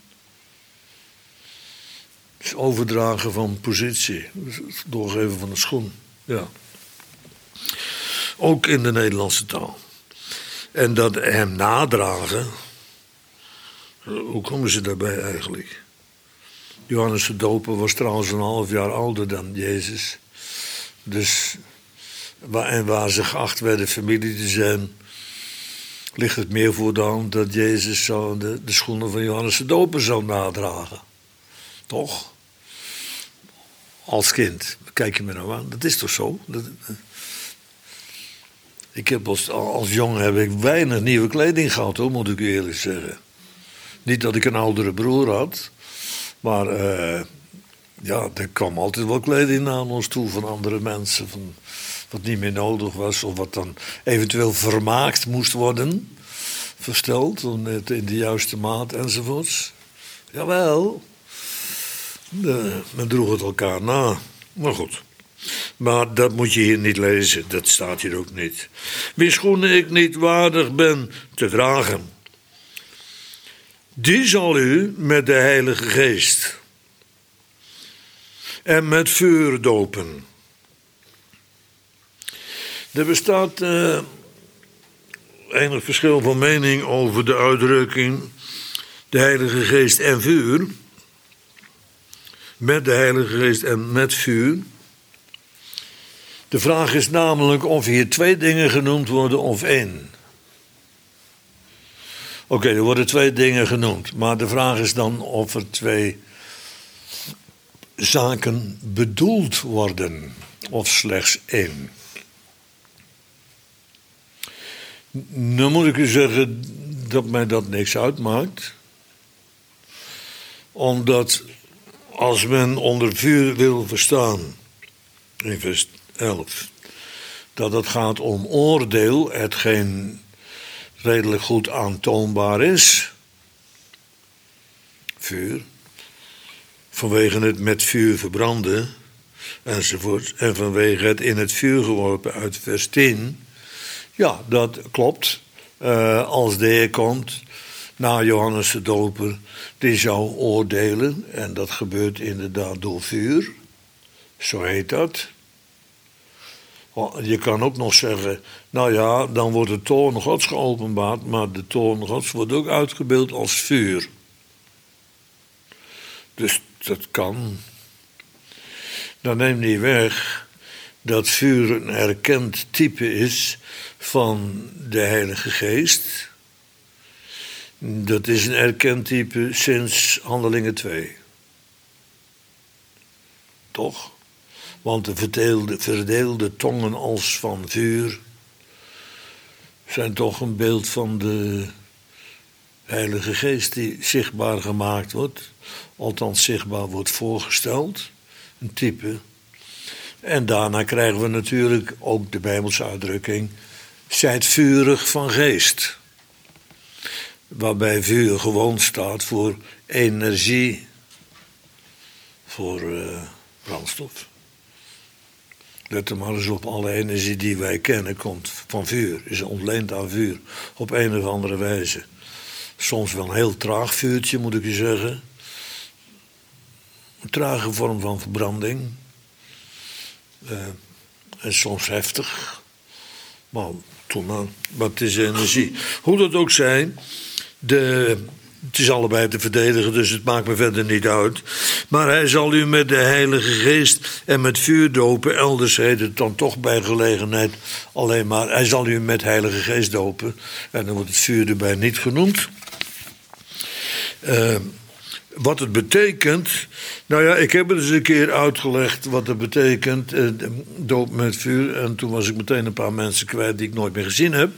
Het overdragen van positie. Het doorgeven van een schoen. Ja. Ook in de Nederlandse taal. En dat hem nadragen. Hoe komen ze daarbij eigenlijk? Johannes de Doper was trouwens een half jaar ouder dan Jezus. Dus, en waar ze geacht werden familie te zijn, ligt het meer voor de hand dat Jezus zou de, de schoenen van Johannes de Doper zou nadragen. Toch? Als kind. Kijk je me nou aan. Dat is toch zo? Dat, ik heb als, als jongen heb ik weinig nieuwe kleding gehad, hoor, moet ik u eerlijk zeggen. Niet dat ik een oudere broer had. Maar uh, ja, er kwam altijd wel kleding naar ons toe van andere mensen. Van wat niet meer nodig was. Of wat dan eventueel vermaakt moest worden. Versteld in de juiste maat enzovoorts. Jawel, de, men droeg het elkaar na. Maar goed. Maar dat moet je hier niet lezen, dat staat hier ook niet. Wie schoenen ik niet waardig ben te dragen, die zal u met de Heilige Geest en met vuur dopen. Er bestaat uh, enig verschil van mening over de uitdrukking de Heilige Geest en vuur. Met de Heilige Geest en met vuur. De vraag is namelijk of hier twee dingen genoemd worden of één. Oké, okay, er worden twee dingen genoemd. Maar de vraag is dan of er twee zaken bedoeld worden. Of slechts één. Nu moet ik u zeggen dat mij dat niks uitmaakt. Omdat als men onder vuur wil verstaan, in vers elf, dat het gaat om oordeel, hetgeen redelijk goed aantoonbaar is. Vuur. Vanwege het met vuur verbranden, enzovoort. En vanwege het in het vuur geworpen uit vers tien. Ja, dat klopt. Uh, als de Heer komt, na Johannes de Doper, die zou oordelen. En dat gebeurt inderdaad door vuur. Zo heet dat. Je kan ook nog zeggen, nou ja, dan wordt de toorn Gods geopenbaard, maar de toorn Gods wordt ook uitgebeeld als vuur. Dus dat kan. Dat neemt niet weg dat vuur een erkend type is van de Heilige Geest. Dat is een erkend type sinds Handelingen twee. Toch? Want de verdeelde, verdeelde tongen als van vuur zijn toch een beeld van de Heilige Geest die zichtbaar gemaakt wordt. Althans zichtbaar wordt voorgesteld. Een type. En daarna krijgen we natuurlijk ook de Bijbelse uitdrukking: zijt vurig van geest. Waarbij vuur gewoon staat voor energie. Voor uh, brandstof. Let er maar eens op, alle energie die wij kennen komt van vuur. Is ontleend aan vuur. Op een of andere wijze. Soms wel een heel traag vuurtje, moet ik je zeggen. Een trage vorm van verbranding. Uh, en soms heftig. Maar toen maar, maar het is energie. Hoe dat ook zij, de... Het is allebei te verdedigen, dus het maakt me verder niet uit. Maar hij zal u met de Heilige Geest en met vuur dopen. Elders heet het dan toch bij gelegenheid alleen maar: hij zal u met Heilige Geest dopen. En dan wordt het vuur erbij niet genoemd. Uh, wat het betekent. Nou ja, ik heb het eens een keer uitgelegd wat het betekent. Uh, doop met vuur. En toen was ik meteen een paar mensen kwijt die ik nooit meer gezien heb.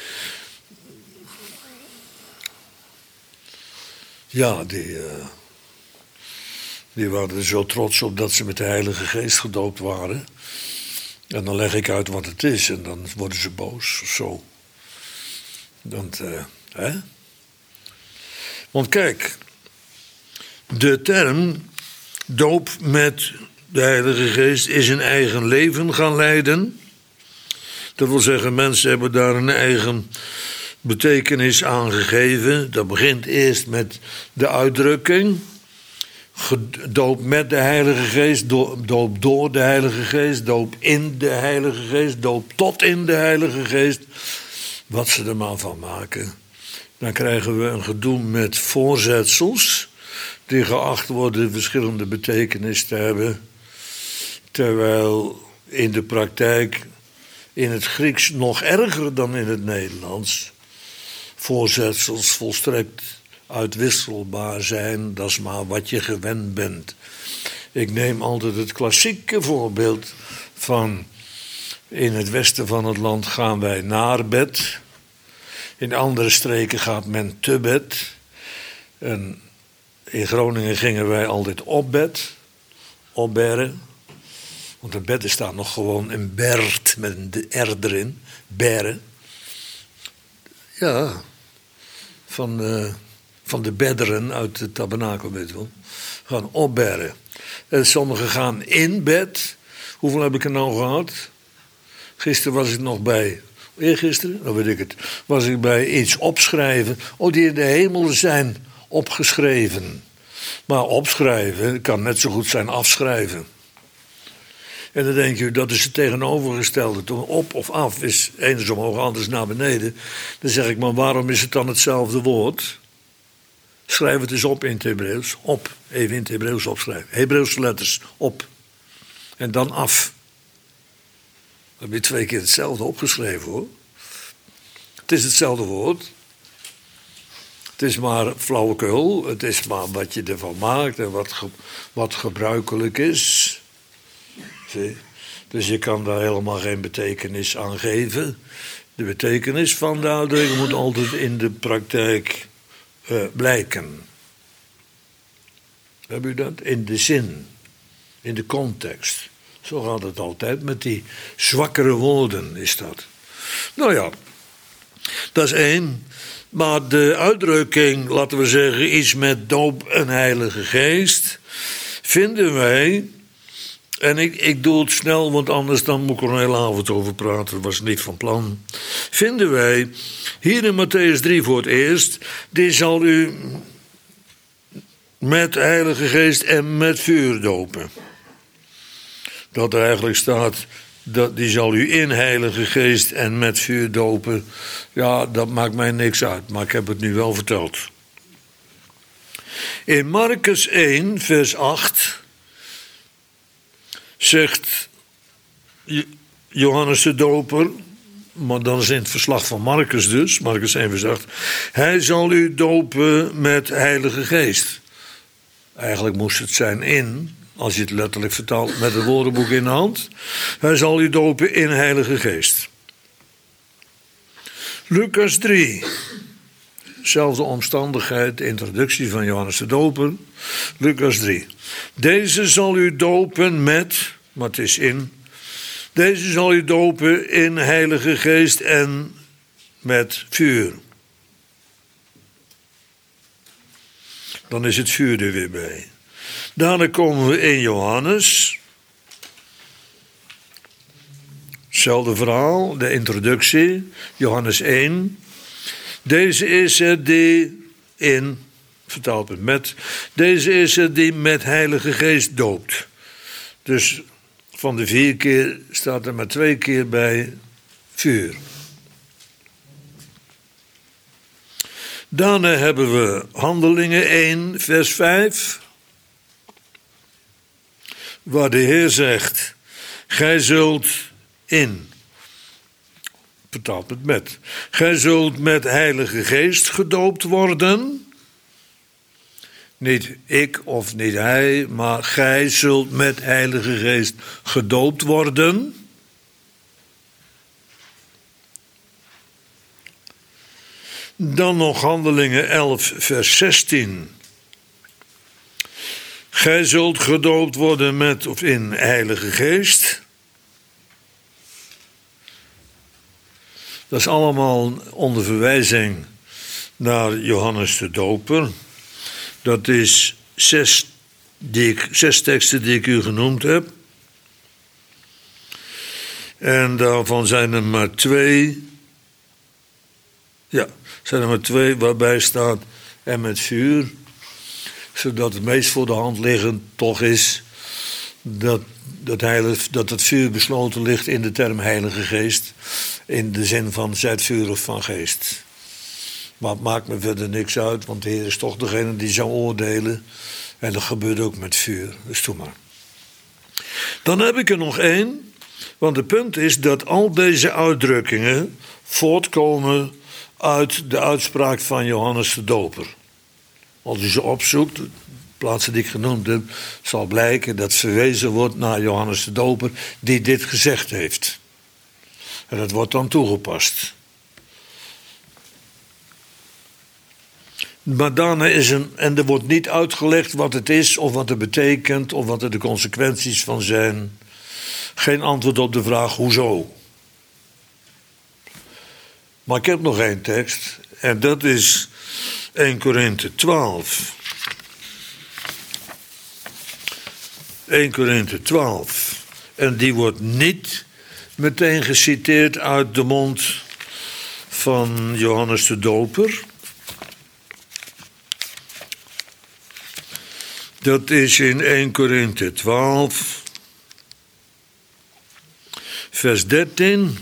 Ja, die, uh, die waren er zo trots op dat ze met de Heilige Geest gedoopt waren. En dan leg ik uit wat het is en dan worden ze boos of zo. Want, uh, hè? Want kijk, de term doop met de Heilige Geest is een eigen leven gaan leiden. Dat wil zeggen, mensen hebben daar een eigen betekenis aangegeven. Dat begint eerst met de uitdrukking: doop met de Heilige Geest, doop door de Heilige Geest, doop in de Heilige Geest, doop tot in de Heilige Geest. Wat ze er maar van maken. Dan krijgen we een gedoe met voorzetsels die geacht worden verschillende betekenissen te hebben. Terwijl in de praktijk in het Grieks nog erger dan in het Nederlands voorzetsels volstrekt uitwisselbaar zijn. Dat is maar wat je gewend bent. Ik neem altijd het klassieke voorbeeld van: in het westen van het land gaan wij naar bed. In andere streken gaat men te bed. En in Groningen gingen wij altijd op bed. Opberren. Want een bed staat nog gewoon een bert met een R erin. Berren. Ja, van, uh, van de bedderen uit de tabernakel, weet je wel. Gaan opbergen. En sommigen gaan in bed. Hoeveel heb ik er nou gehad? Gisteren was ik nog bij, eergisteren, dan weet ik het, was ik bij iets opschrijven. Oh, die in de hemel zijn opgeschreven. Maar opschrijven kan net zo goed zijn afschrijven. En dan denk je, dat is het tegenovergestelde. Toen op of af is, één is omhoog, anders naar beneden. Dan zeg ik, maar waarom is het dan hetzelfde woord? Schrijf het eens op in het Hebreeuws. Op, even in het Hebreeuws opschrijven. Hebreeuwse letters, op. En dan af. Dan heb je twee keer hetzelfde opgeschreven, hoor. Het is hetzelfde woord. Het is maar flauwekul. Het is maar wat je ervan maakt en wat, ge, wat gebruikelijk is. Zie? Dus je kan daar helemaal geen betekenis aan geven. De betekenis van de uitdrukking moet altijd in de praktijk uh, blijken. Heb u dat? In de zin. In de context. Zo gaat het altijd met die zwakkere woorden, is dat. Nou ja, dat is één. Maar de uitdrukking, laten we zeggen, iets met doop en Heilige Geest, vinden wij, en ik, ik doe het snel, want anders dan moet ik er een hele avond over praten, dat was niet van plan. Vinden wij, hier in Mattheüs drie voor het eerst, die zal u met Heilige Geest en met vuur dopen. Dat er eigenlijk staat, dat die zal u in Heilige Geest en met vuur dopen. Ja, dat maakt mij niks uit, maar ik heb het nu wel verteld. In Marcus één, vers acht, zegt Johannes de Doper, maar dan is in het verslag van Marcus dus, Marcus één, vers acht, hij zal u dopen met Heilige Geest. Eigenlijk moest het zijn in, als je het letterlijk vertaalt met het woordenboek in de hand. Hij zal u dopen in Heilige Geest. Lucas drie. Zelfde omstandigheid, de introductie van Johannes de Doper. Lucas drie. Deze zal u dopen met, maar het is in. Deze zal u dopen in Heilige Geest en met vuur. Dan is het vuur er weer bij. Daarna komen we in Johannes. Hetzelfde verhaal, de introductie, Johannes één. Deze is het die in, vertaald met met, deze is het die met Heilige Geest doopt. Dus van de vier keer staat er maar twee keer bij vuur. Daarna hebben we Handelingen één, vers vijf. Waar de Heer zegt, gij zult in, vertaald met met, gij zult met Heilige Geest gedoopt worden. Niet ik of niet hij, maar gij zult met Heilige Geest gedoopt worden. Dan nog Handelingen elf, vers zestien. Gij zult gedoopt worden met of in Heilige Geest. Dat is allemaal onder verwijzing naar Johannes de Doper. Dat is zes, die ik, zes teksten die ik u genoemd heb. En daarvan zijn er maar twee. Ja, zijn er maar twee waarbij staat en met vuur. Zodat het meest voor de hand liggend toch is dat, dat, heilig, dat het vuur besloten ligt in de term Heilige Geest. In de zin van zijt vuur of van geest. Maar het maakt me verder niks uit, want de Heer is toch degene die zou oordelen. En dat gebeurt ook met vuur, dus doe maar. Dan heb ik er nog één, want het punt is dat al deze uitdrukkingen voortkomen uit de uitspraak van Johannes de Doper. Als u ze opzoekt, de plaatsen die ik genoemd heb, zal blijken dat verwezen wordt naar Johannes de Doper, die dit gezegd heeft. En dat wordt dan toegepast. Maar daarna is een, en er wordt niet uitgelegd wat het is, of wat het betekent, of wat er de consequenties van zijn. Geen antwoord op de vraag hoezo. Maar ik heb nog één tekst, en dat is één Korinthe twaalf. één Korinthe twaalf. En die wordt niet meteen geciteerd uit de mond van Johannes de Doper. Dat is in één Korinthe twaalf, vers dertien.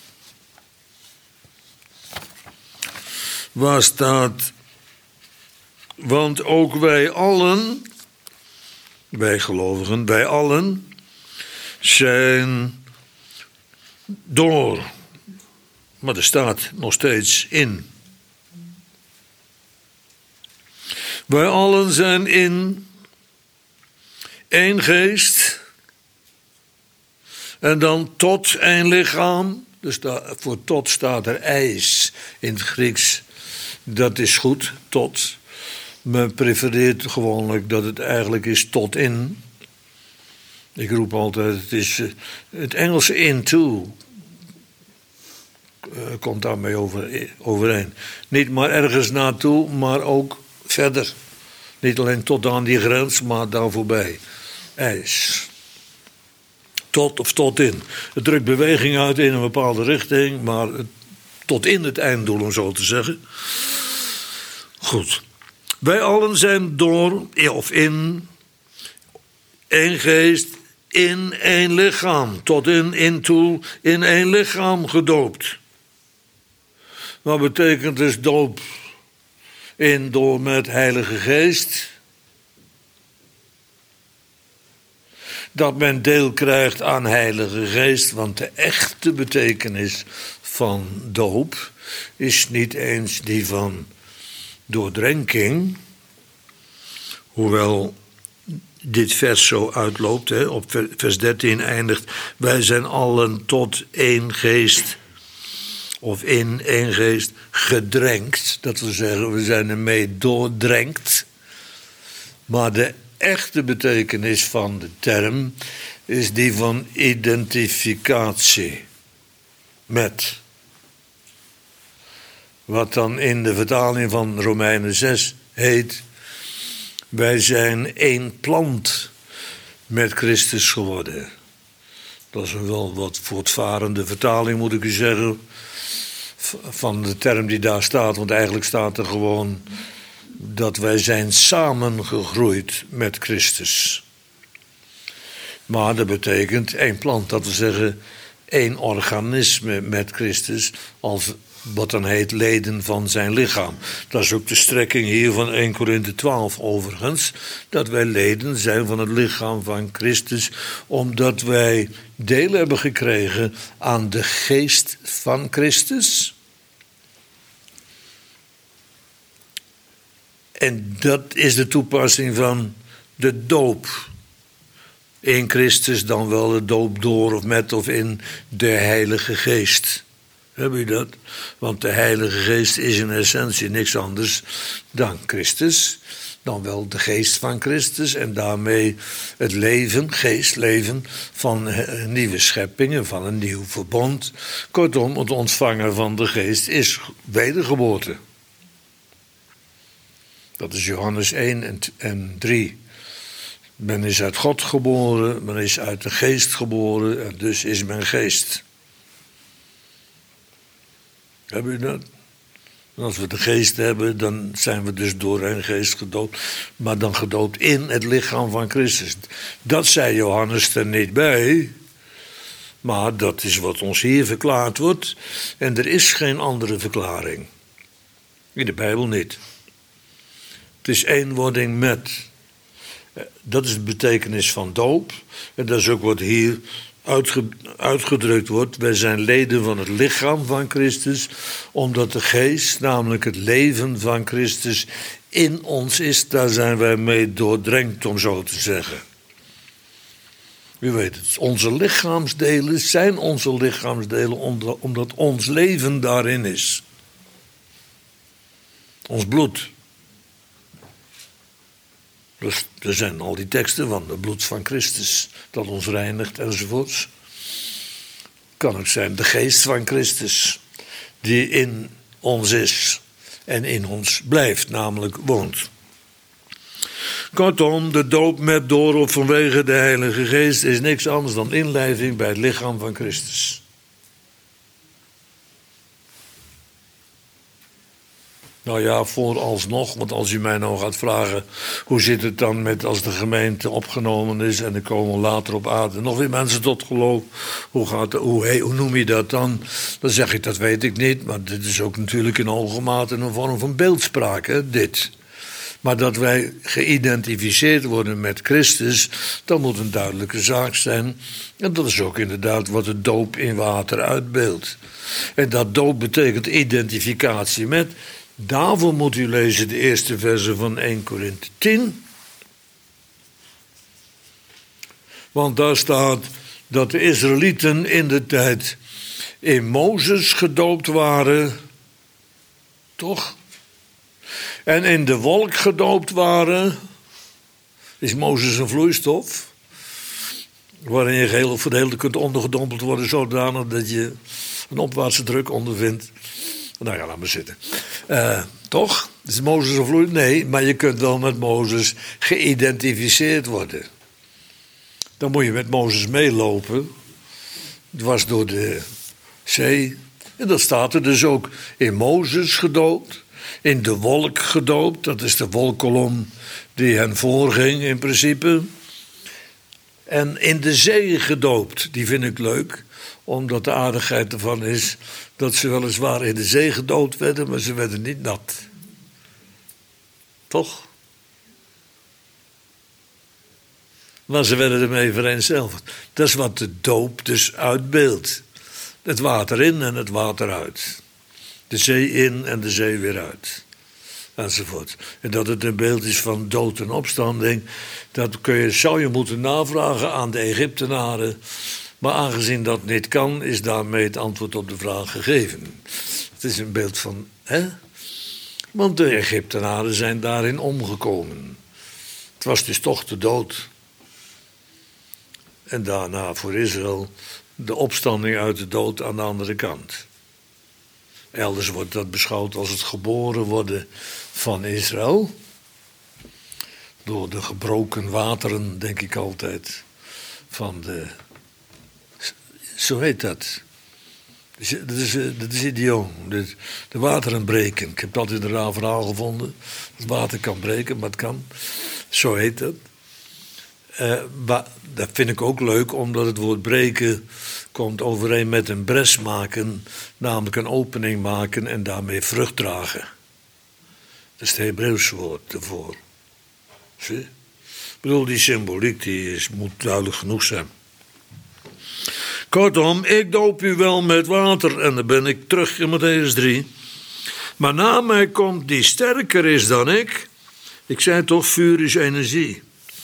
Waar staat: want ook wij allen, wij gelovigen, wij allen zijn door, maar er staat nog steeds in. Wij allen zijn in één geest en dan tot één lichaam. Dus daar, voor tot staat er eis in het Grieks. Dat is goed, tot. Men prefereert gewoonlijk dat het eigenlijk is tot in. Ik roep altijd, het is uh, het Engelse into. Uh, komt daarmee over, overeen. Niet maar ergens naartoe, maar ook verder. Niet alleen tot aan die grens, maar daar voorbij. IJs. Tot of tot in. Het drukt beweging uit in een bepaalde richting, maar het, tot in het einddoel, om zo te zeggen. Goed. Wij allen zijn door, of in, één geest, in één lichaam. Tot in, into, in één lichaam gedoopt. Wat betekent dus doop? In, door, met Heilige Geest. Dat men deel krijgt aan Heilige Geest, want de echte betekenis van doop is niet eens die van doordrenking, hoewel dit vers zo uitloopt, hè, op vers dertien eindigt: wij zijn allen tot één geest, of in één geest gedrenkt. Dat wil zeggen, we zijn ermee doordrenkt. Maar de echte betekenis van de term is die van identificatie met. Wat dan in de vertaling van Romeinen zes heet: wij zijn één plant met Christus geworden. Dat is een wel wat voortvarende vertaling, moet ik u zeggen, van de term die daar staat. Want eigenlijk staat er gewoon dat wij zijn samengegroeid met Christus. Maar dat betekent één plant, dat wil zeggen één organisme met Christus, als wat dan heet leden van zijn lichaam. Dat is ook de strekking hier van één Korinthe twaalf overigens, dat wij leden zijn van het lichaam van Christus, omdat wij deel hebben gekregen aan de geest van Christus. En dat is de toepassing van de doop. In Christus dan wel de doop door of met of in de Heilige Geest. Heb je dat? Want de Heilige Geest is in essentie niks anders dan Christus. Dan wel de geest van Christus en daarmee het leven, geestleven van nieuwe scheppingen, van een nieuw verbond. Kortom, het ontvangen van de geest is wedergeboorte. Dat is Johannes één en drie. Men is uit God geboren, men is uit de geest geboren en dus is men geest. Heb je dat? En als we de geest hebben, dan zijn we dus door een geest gedoopt. Maar dan gedoopt in het lichaam van Christus. Dat zei Johannes er niet bij. Maar dat is wat ons hier verklaard wordt. En er is geen andere verklaring. In de Bijbel niet. Het is eenwording met. Dat is de betekenis van doop. En dat is ook wat hier uitgedrukt wordt. Wij zijn leden van het lichaam van Christus, omdat de geest, namelijk het leven van Christus, in ons is. Daar zijn wij mee doordrenkt, om zo te zeggen. U weet het, onze lichaamsdelen zijn onze lichaamsdelen omdat ons leven daarin is. Ons bloed. Dus er zijn al die teksten van het bloed van Christus, dat ons reinigt enzovoorts. Kan ook zijn de geest van Christus, die in ons is. en in ons blijft, namelijk woont. Kortom, de doop met, door of vanwege de Heilige Geest is niks anders dan inlijving bij het lichaam van Christus. Nou ja, vooralsnog, want als u mij nou gaat vragen, hoe zit het dan met als de gemeente opgenomen is en er komen later op aarde nog weer mensen tot geloof, hoe, gaat, hoe, hey, hoe noem je dat dan? Dan zeg ik, dat weet ik niet, maar dit is ook natuurlijk in hoge mate een vorm van beeldspraak, hè, dit. Maar dat wij geïdentificeerd worden met Christus, dat moet een duidelijke zaak zijn. En dat is ook inderdaad wat de doop in water uitbeeldt. En dat doop betekent identificatie met. Daarvoor moet u lezen de eerste verse van Eerste Korinthe tien. Want daar staat dat de Israëlieten in de tijd in Mozes gedoopt waren. Toch? En in de wolk gedoopt waren. Is Mozes een vloeistof? Waarin je geheel voor de hele kunt ondergedompeld worden zodanig dat je een opwaartse druk ondervindt. Nou ja, laat maar zitten. Uh, toch? Is Mozes een vloeistof? Nee, maar je kunt wel met Mozes geïdentificeerd worden. Dan moet je met Mozes meelopen. Dwars door de zee. En dat staat er dus ook in Mozes gedoopt. In de wolk gedoopt. Dat is de wolkkolom die hen voorging in principe. En in de zee gedoopt. Die vind ik leuk. Omdat de aardigheid ervan is dat ze weliswaar in de zee gedoopt werden, maar ze werden niet nat. Toch? Maar ze werden ermee vereenzelvigd. Dat is wat de doop dus uitbeeldt. Het water in en het water uit. De zee in en de zee weer uit. Enzovoort. En dat het een beeld is van dood en opstanding, dat kun je, zou je moeten navragen aan de Egyptenaren. Maar aangezien dat niet kan, is daarmee het antwoord op de vraag gegeven. Het is een beeld van, hè? Want de Egyptenaren zijn daarin omgekomen. Het was dus toch de dood. En daarna voor Israël de opstanding uit de dood aan de andere kant. Elders wordt dat beschouwd als het geboren worden van Israël. Door de gebroken wateren, denk ik altijd, van de... Zo heet dat. Dat is, dat is idioom. De, de wateren breken. Ik heb altijd een raar verhaal gevonden. Het water kan breken, maar het kan. Zo heet dat. Uh, maar dat vind ik ook leuk, omdat het woord breken komt overeen met een bres maken. Namelijk een opening maken en daarmee vrucht dragen. Dat is het Hebreeuwse woord ervoor. Zie? Ik bedoel, die symboliek die is, moet duidelijk genoeg zijn. Kortom, ik doop u wel met water. En dan ben ik terug in Mattheüs drie. Maar na mij komt die sterker is dan ik. Ik zei toch, vuur is energie.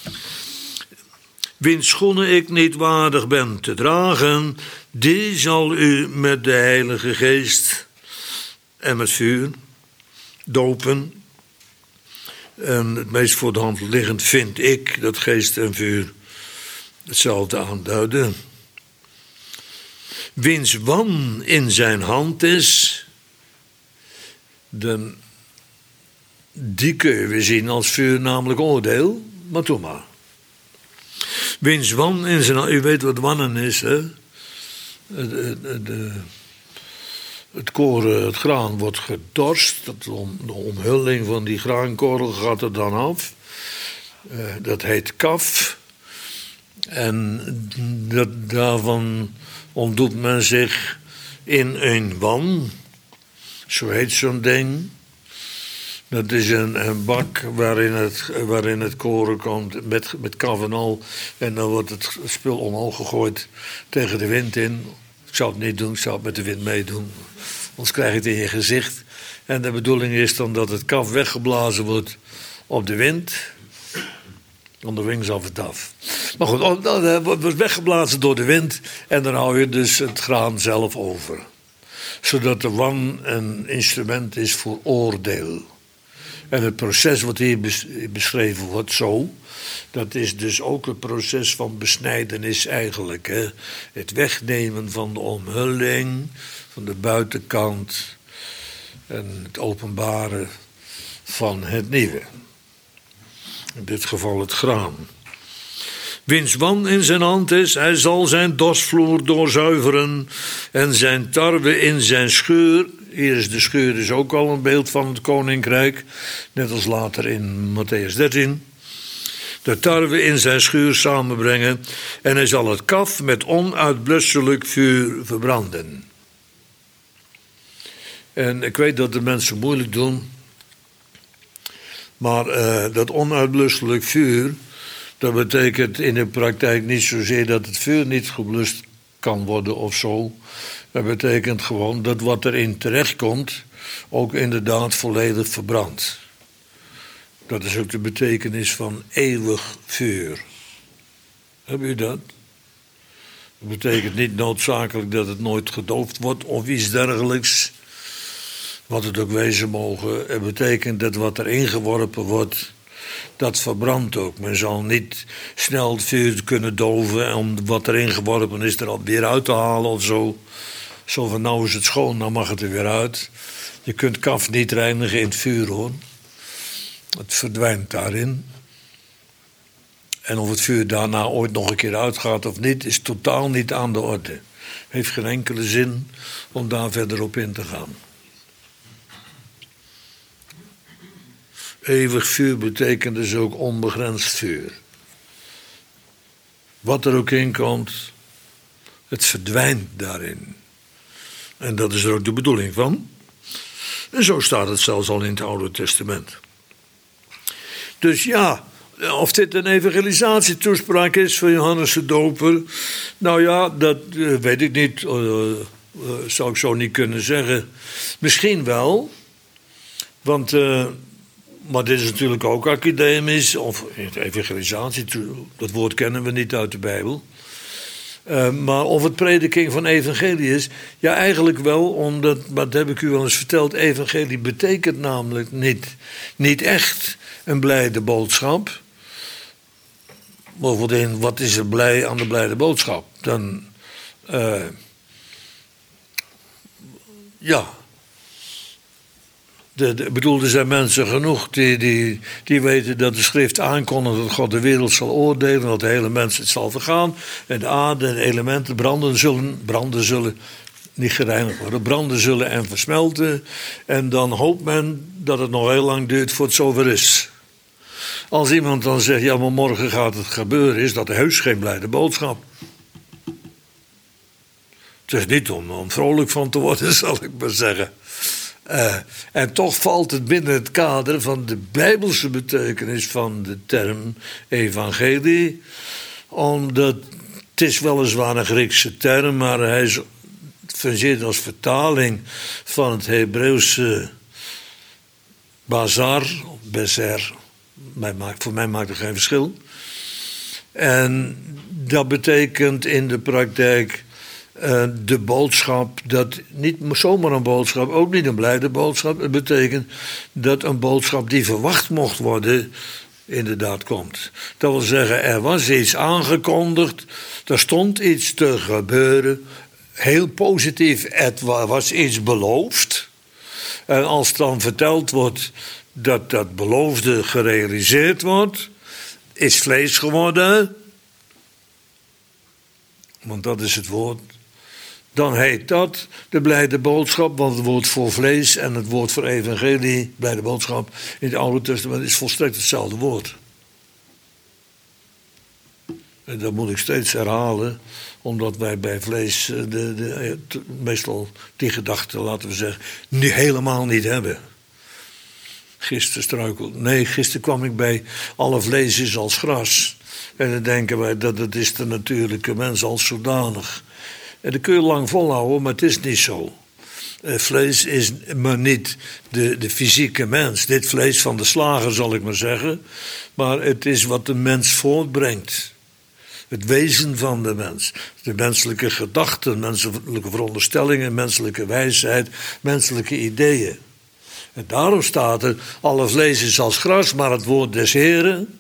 Wiens schoenen ik niet waardig ben te dragen, die zal u met de Heilige Geest en met vuur dopen. En het meest voor de hand liggend vind ik dat geest en vuur hetzelfde aanduiden. Wiens wan in zijn hand is, de, die kun je weer zien als vuur, namelijk oordeel. Maar doe maar. Wiens wan in zijn hand, u weet wat wannen is, hè? De, de, de, het koren, het graan wordt gedorst, dat om, de omhulling van die graankorrel gaat er dan af. Uh, dat heet kaf. En dat, daarvan ontdoet men zich in een wan. Zo heet zo'n ding. Dat is een, een bak waarin het, waarin het koren komt met, met kaf en al. En dan wordt het spul omhoog gegooid tegen de wind in. Ik zou het niet doen, ik zou het met de wind meedoen. Anders krijg je het in je gezicht. En de bedoeling is dan dat het kaf weggeblazen wordt op de wind. On the wings of it af. Maar goed, dat wordt weggeblazen door de wind. En dan hou je dus het graan zelf over. Zodat de wan een instrument is voor oordeel. En het proces wat hier beschreven wordt zo, dat is dus ook het proces van besnijdenis eigenlijk. Hè? Het wegnemen van de omhulling, van de buitenkant. en het openbaren van het nieuwe. In dit geval het graan. Wiens wan in zijn hand is, hij zal zijn dorsvloer doorzuiveren en zijn tarwe in zijn schuur. Hier is de schuur is ook al een beeld van het koninkrijk, net als later in Matthäus dertien. De tarwe in zijn schuur samenbrengen en hij zal het kaf met onuitblusselijk vuur verbranden. En ik weet dat de mensen moeilijk doen, maar uh, dat onuitblusselijk vuur, dat betekent in de praktijk niet zozeer dat het vuur niet geblust kan worden of zo. Dat betekent gewoon dat wat erin terechtkomt ook inderdaad volledig verbrandt. Dat is ook de betekenis van eeuwig vuur. Heb u dat? Dat betekent niet noodzakelijk dat het nooit gedoofd wordt of iets dergelijks. Wat het ook wezen mogen. Het betekent dat wat erin geworpen wordt, dat verbrandt ook. Men zal niet snel het vuur kunnen doven om wat erin geworpen is er al weer uit te halen of zo. Zo van nou is het schoon, dan mag het er weer uit. Je kunt kaf niet reinigen in het vuur hoor. Het verdwijnt daarin. En of het vuur daarna ooit nog een keer uitgaat of niet, is totaal niet aan de orde. Heeft geen enkele zin om daar verder op in te gaan. Eeuwig vuur betekent dus ook onbegrensd vuur. Wat er ook in komt, het verdwijnt daarin. En dat is er ook de bedoeling van. En zo staat het zelfs al in het Oude Testament. Dus ja, of dit een evangelisatietoespraak is van Johannes de Doper, nou ja, dat uh, weet ik niet, uh, uh, zou ik zo niet kunnen zeggen. Misschien wel, want, uh, maar dit is natuurlijk ook academisch, of evangelisatie, dat woord kennen we niet uit de Bijbel. Uh, maar of het prediking van evangelie is, ja eigenlijk wel, omdat, maar dat heb ik u wel eens verteld, evangelie betekent namelijk niet, niet echt een blijde boodschap. Bovendien, wat is er blij aan de blijde boodschap? Dan, uh, ja, de, de, bedoel, er zijn mensen genoeg die, die, die weten dat de schrift aankondigt dat God de wereld zal oordelen, dat de hele mens het zal vergaan en de aarde en de elementen branden zullen, branden zullen, niet gereinigd worden, branden zullen en versmelten. En dan hoopt men dat het nog heel lang duurt voor het zover is. Als iemand dan zegt, ja maar morgen gaat het gebeuren, is dat heus geen blijde boodschap. Het is niet om, om vrolijk van te worden, zal ik maar zeggen. Uh, en toch valt het binnen het kader van de bijbelse betekenis van de term evangelie. Omdat het is weliswaar een Griekse term, maar hij is fungeert als vertaling van het Hebreeuwse bazar, bezer. Voor mij maakt het geen verschil. En dat betekent in de praktijk uh, de boodschap, dat niet zomaar een boodschap, ook niet een blijde boodschap. Het betekent dat een boodschap die verwacht mocht worden, inderdaad komt. Dat wil zeggen, er was iets aangekondigd, er stond iets te gebeuren, heel positief, het was iets beloofd. En als dan verteld wordt dat dat beloofde gerealiseerd wordt, is vlees geworden, want dat is het woord, dan heet dat de blijde boodschap, want het woord voor vlees en het woord voor evangelie, blijde boodschap, in het Oude Testament is volstrekt hetzelfde woord. En dat moet ik steeds herhalen, omdat wij bij vlees de, de, de, meestal die gedachte, laten we zeggen, nu helemaal niet hebben. Gisteren struikelde. Nee, gisteren kwam ik bij alle vlees is als gras. En dan denken wij dat het is de natuurlijke mens als zodanig. En dat kun je lang volhouden, maar het is niet zo. Vlees is maar niet de, de fysieke mens. Dit vlees van de slager zal ik maar zeggen. Maar het is wat de mens voortbrengt. Het wezen van de mens. De menselijke gedachten, menselijke veronderstellingen, menselijke wijsheid, menselijke ideeën. En daarom staat er, alle vlees is als gras, maar het woord des Heren.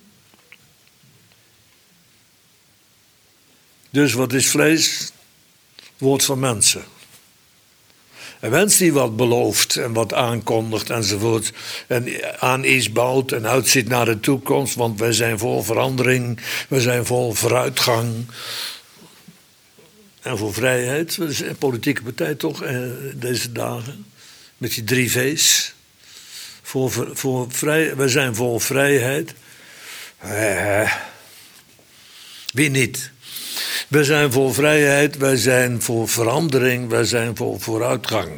Dus wat is vlees? Het woord van mensen. Een mens die wat belooft en wat aankondigt enzovoort. En aan iets bouwt en uitziet naar de toekomst. Want wij zijn vol verandering. Wij zijn vol vooruitgang. En voor vrijheid. Dat is een politieke partij toch, eh, deze dagen. Met die drie V's. Voor, voor vrij, wij zijn vol vrijheid. Eh, wie niet? Wij zijn voor vrijheid, wij zijn voor verandering, wij zijn voor vooruitgang.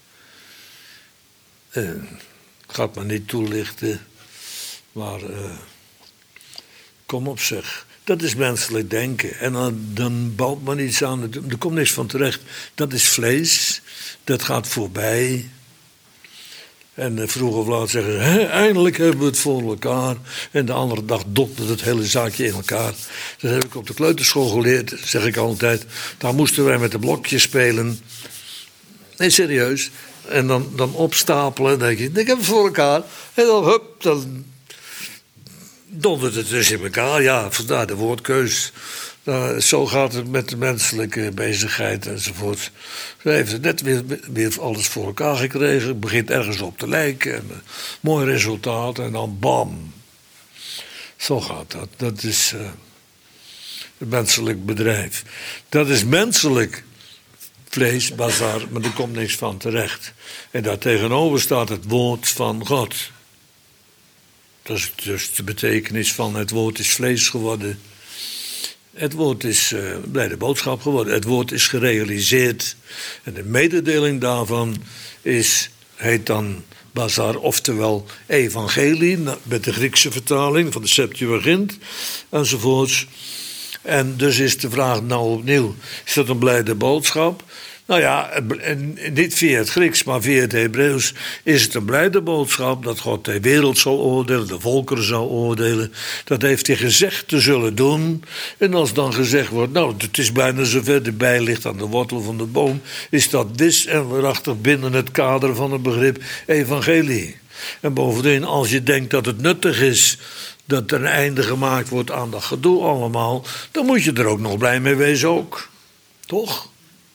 Eh, ik ga het maar niet toelichten, maar uh, kom op zeg. Dat is menselijk denken. En dan, dan bouwt men iets aan, er komt niks van terecht. Dat is vlees, dat gaat voorbij. En uh, vroeg of laat zeggen, hé, eindelijk hebben we het voor elkaar. En de andere dag dokte het hele zaakje in elkaar. Dat heb ik op de kleuterschool geleerd, zeg ik altijd. Daar moesten wij met de blokjes spelen. Nee, serieus. En dan, dan opstapelen. Dan denk je, ik heb het voor elkaar. En dan, hup, dan dondert het dus in elkaar. Ja, vandaar de woordkeus. Nou, zo gaat het met de menselijke bezigheid enzovoort. Ze heeft het net weer, weer alles voor elkaar gekregen. Het begint ergens op te lijken. En, uh, mooi resultaat. En dan bam. Zo gaat dat. Dat is uh, het menselijk bedrijf. Dat is menselijk vlees, bazaar, maar er komt niks van terecht. En daar tegenover staat het woord van God. Dat is dus de betekenis van het woord is vlees geworden. Het woord is uh, blijde boodschap geworden. Het woord is gerealiseerd. En de mededeling daarvan is, heet dan Bazar, oftewel evangelie, met de Griekse vertaling van de Septuagint enzovoorts. En dus is de vraag nou opnieuw, is dat een blijde boodschap? Nou ja, en niet via het Grieks, maar via het Hebreeuws is het een blijde boodschap dat God de wereld zal oordelen, de volkeren zal oordelen. Dat heeft hij gezegd te zullen doen. En als dan gezegd wordt, nou, het is bijna zover, de bij ligt aan de wortel van de boom, is dat wis en waarachtig binnen het kader van het begrip evangelie. En bovendien, als je denkt dat het nuttig is dat er een einde gemaakt wordt aan dat gedoe allemaal, dan moet je er ook nog blij mee wezen ook. Toch?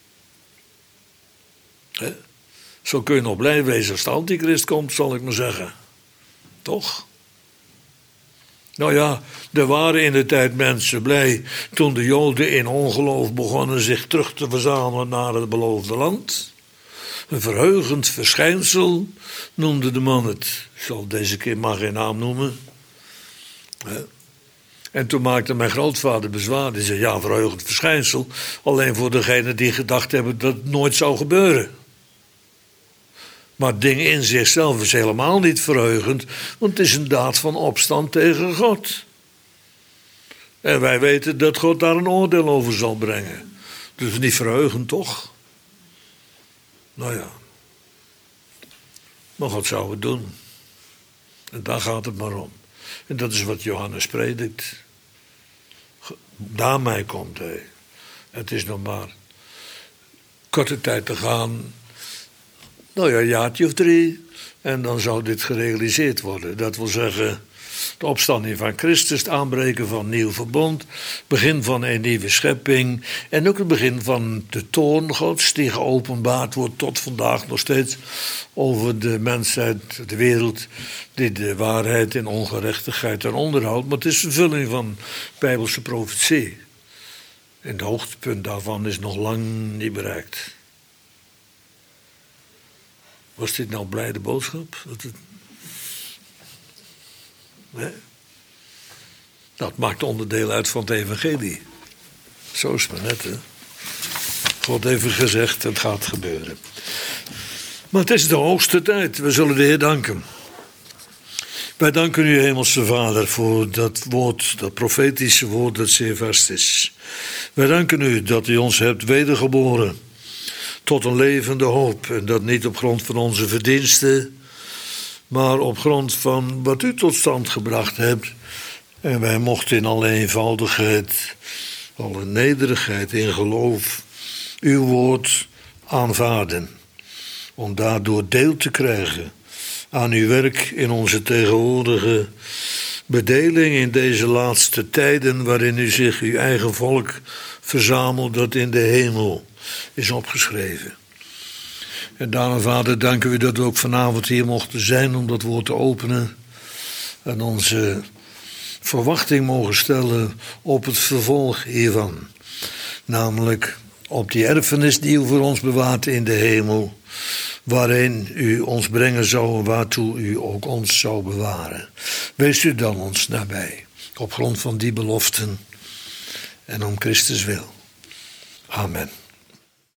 He? Zo kun je nog blij wezen als de antichrist komt, zal ik maar zeggen. Toch? Nou ja, er waren in de tijd mensen blij toen de Joden in ongeloof begonnen zich terug te verzamelen naar het beloofde land. Een verheugend verschijnsel noemde de man het. Ik zal deze keer maar geen naam noemen. He? En toen maakte mijn grootvader bezwaar. Die zei, ja, verheugend verschijnsel. Alleen voor degenen die gedacht hebben dat het nooit zou gebeuren. Maar het ding in zichzelf is helemaal niet verheugend. Want het is een daad van opstand tegen God. En wij weten dat God daar een oordeel over zal brengen. Dus niet verheugend, toch? Nou ja. Maar God zou het doen. En daar gaat het maar om. En dat is wat Johannes predikt. Daarmee komt hij. Het is nog maar korte tijd te gaan. Nou ja, een jaartje of drie. En dan zou dit gerealiseerd worden. Dat wil zeggen, de opstanding van Christus, het aanbreken van een nieuw verbond, begin van een nieuwe schepping en ook het begin van de toorn Gods die geopenbaard wordt tot vandaag nog steeds over de mensheid, de wereld, die de waarheid en ongerechtigheid en onderhoudt. Maar het is vervulling van Bijbelse profetie. En het hoogtepunt daarvan is nog lang niet bereikt. Was dit nou blijde boodschap? Dat het... Nee? Dat maakt onderdeel uit van het evangelie. Zo is het maar net, hè. God heeft gezegd, het gaat gebeuren. Maar het is de hoogste tijd. We zullen de Heer danken. Wij danken u, Hemelse Vader, voor dat woord, dat profetische woord dat zeer vast is. Wij danken u dat u ons hebt wedergeboren tot een levende hoop. En dat niet op grond van onze verdiensten, maar op grond van wat u tot stand gebracht hebt. En wij mochten in alle eenvoudigheid, alle nederigheid in geloof uw woord aanvaarden. Om daardoor deel te krijgen aan uw werk in onze tegenwoordige bedeling in deze laatste tijden, waarin u zich uw eigen volk verzamelt dat in de hemel is opgeschreven. En daarna, Vader, danken we dat we ook vanavond hier mochten zijn om dat woord te openen. En onze verwachting mogen stellen op het vervolg hiervan. Namelijk op die erfenis die u voor ons bewaart in de hemel. Waarin u ons brengen zou en waartoe u ook ons zou bewaren. Wees u dan ons nabij. Op grond van die beloften en om Christus wil. Amen.